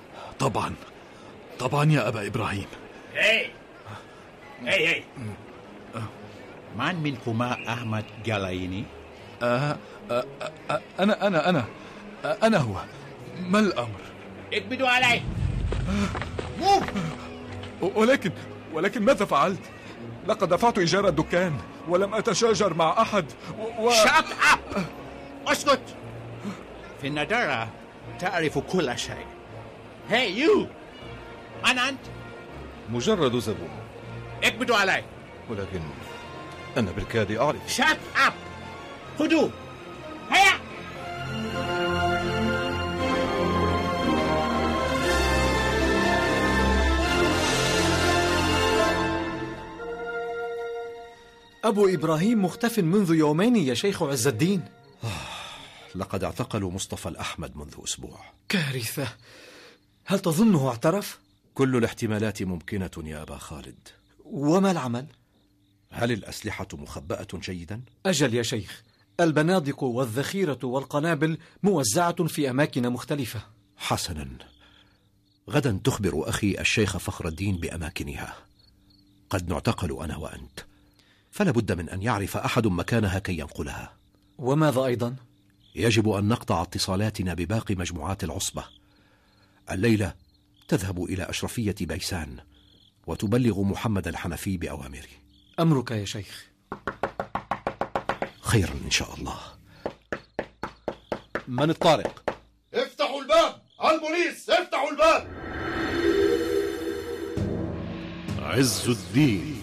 K: طبعا يا أبا إبراهيم.
U: هي من منكما أحمد جلايني؟
K: أنا هو. ما الأمر؟
U: اقبضوا علي.
K: ولكن ماذا فعلت؟ لقد دفعت إيجار الدكان ولم أتشاجر مع أحد
U: Shut up! اسكت. في النضارة تعرف كل شيء. Hey you! أنت؟
S: مجرد زبون.
U: اقبضوا علي.
S: ولكن أنا بالكاد أعرف.
U: Shut up! خذوا. هيا.
Q: أبو إبراهيم مختف منذ يومين يا شيخ عز الدين.
H: لقد اعتقلوا مصطفى الأحمد منذ أسبوع.
Q: كارثة. هل تظنه اعترف؟
H: كل الاحتمالات ممكنة يا أبا خالد.
Q: وما العمل؟
H: هل الأسلحة مخبأة جيدا؟
Q: أجل يا شيخ، البنادق والذخيرة والقنابل موزعة في أماكن مختلفة.
H: حسنا، غدا تخبر أخي الشيخ فخر الدين بأماكنها. قد نعتقل أنا وأنت، فلا بد من أن يعرف أحد مكانها كي ينقلها.
Q: وماذا أيضا؟
H: يجب أن نقطع اتصالاتنا بباقي مجموعات العصبة. الليلة تذهب إلى أشرفية بيسان وتبلغ محمد الحنفي بأوامري.
Q: أمرك يا شيخ.
H: خيرا إن شاء الله.
S: من الطارق؟
K: افتحوا الباب! البوليس! افتحوا الباب!
A: عز الدين.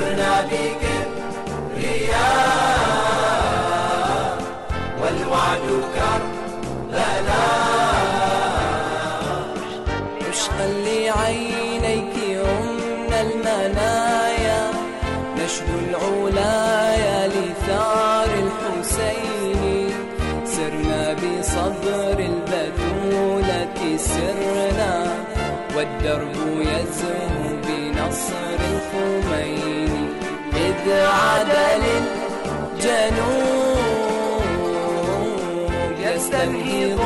V: والوعد
B: عشقا لعينيك رمنا المنايا نشد العلايا لثار الحسين سرنا بصبر البتولة سرنا والدرب يزهو بنصر الخميني إذ عاد للجنوب يستنهض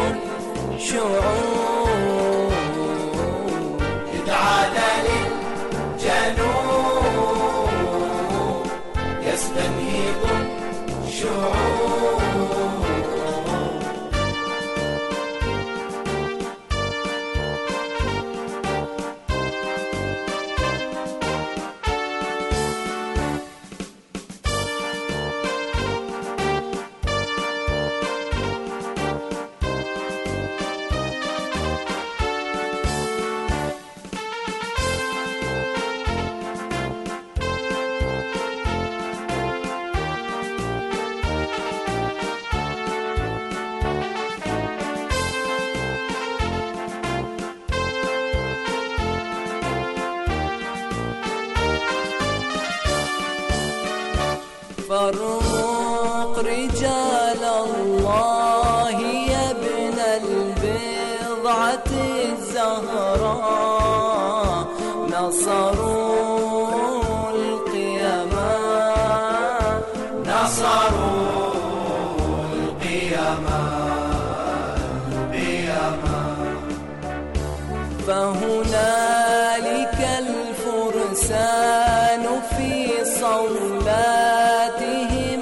B: الشعوب إذ عاد للجنوب يستنهض الشعوب فارمق رجال الله يا ابن البضعة الزهراء نصروا القيامة فهنالك الفرسان في صولاتهم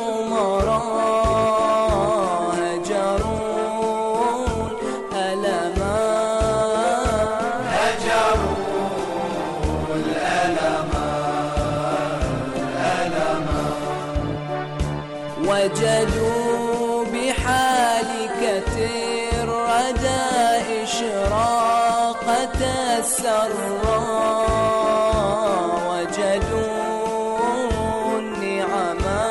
B: أمراء هجروا الألم وجدوا بحالكة الردى إشراقة السراء وجدوا النعما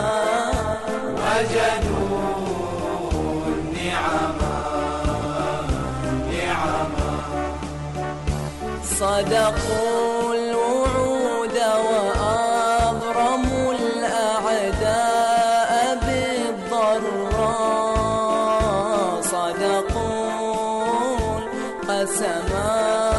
B: صدقوا الوعود وأضرموا الأعداء بالضراء صدقوا القسما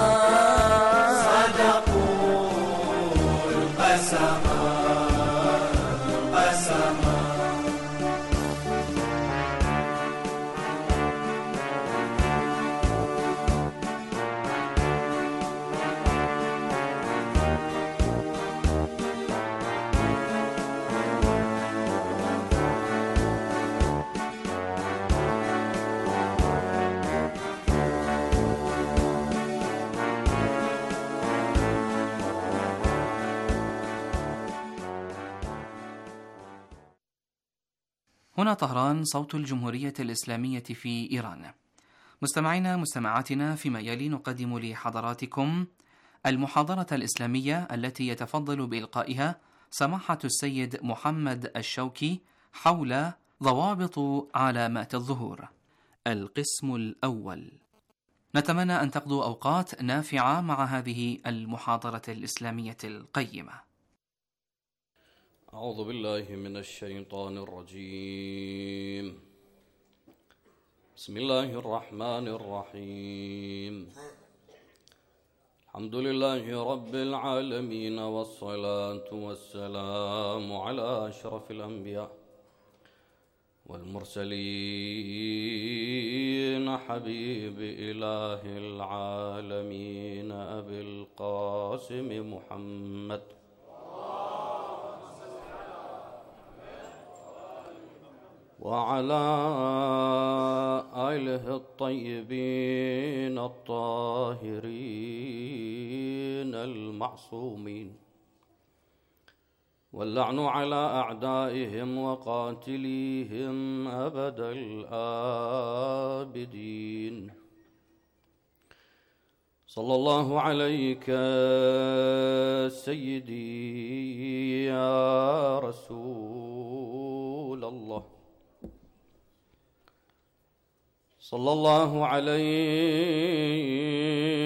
V: هنا طهران صوت الجمهورية الإسلامية في إيران. مستمعينا مستمعاتنا، فيما يلي نقدم لحضراتكم المحاضرة الإسلامية التي يتفضل بإلقائها سماحة السيد محمد الشوكي حول ضوابط علامات الظهور. القسم الأول. نتمنى أن تقضوا أوقات نافعة مع هذه المحاضرة الإسلامية القيمة.
W: أعوذ بالله من الشيطان الرجيم. بسم الله الرحمن الرحيم. الحمد لله رب العالمين، والصلاة والسلام على أشرف الأنبياء والمرسلين، حبيب إله العالمين أبي القاسم محمد وعلى آله الطيبين الطاهرين المعصومين، واللعن على أعدائهم وقاتليهم أبد الآبدين. صلى الله عليك سيدي يا رسول الله، صلى الله عليه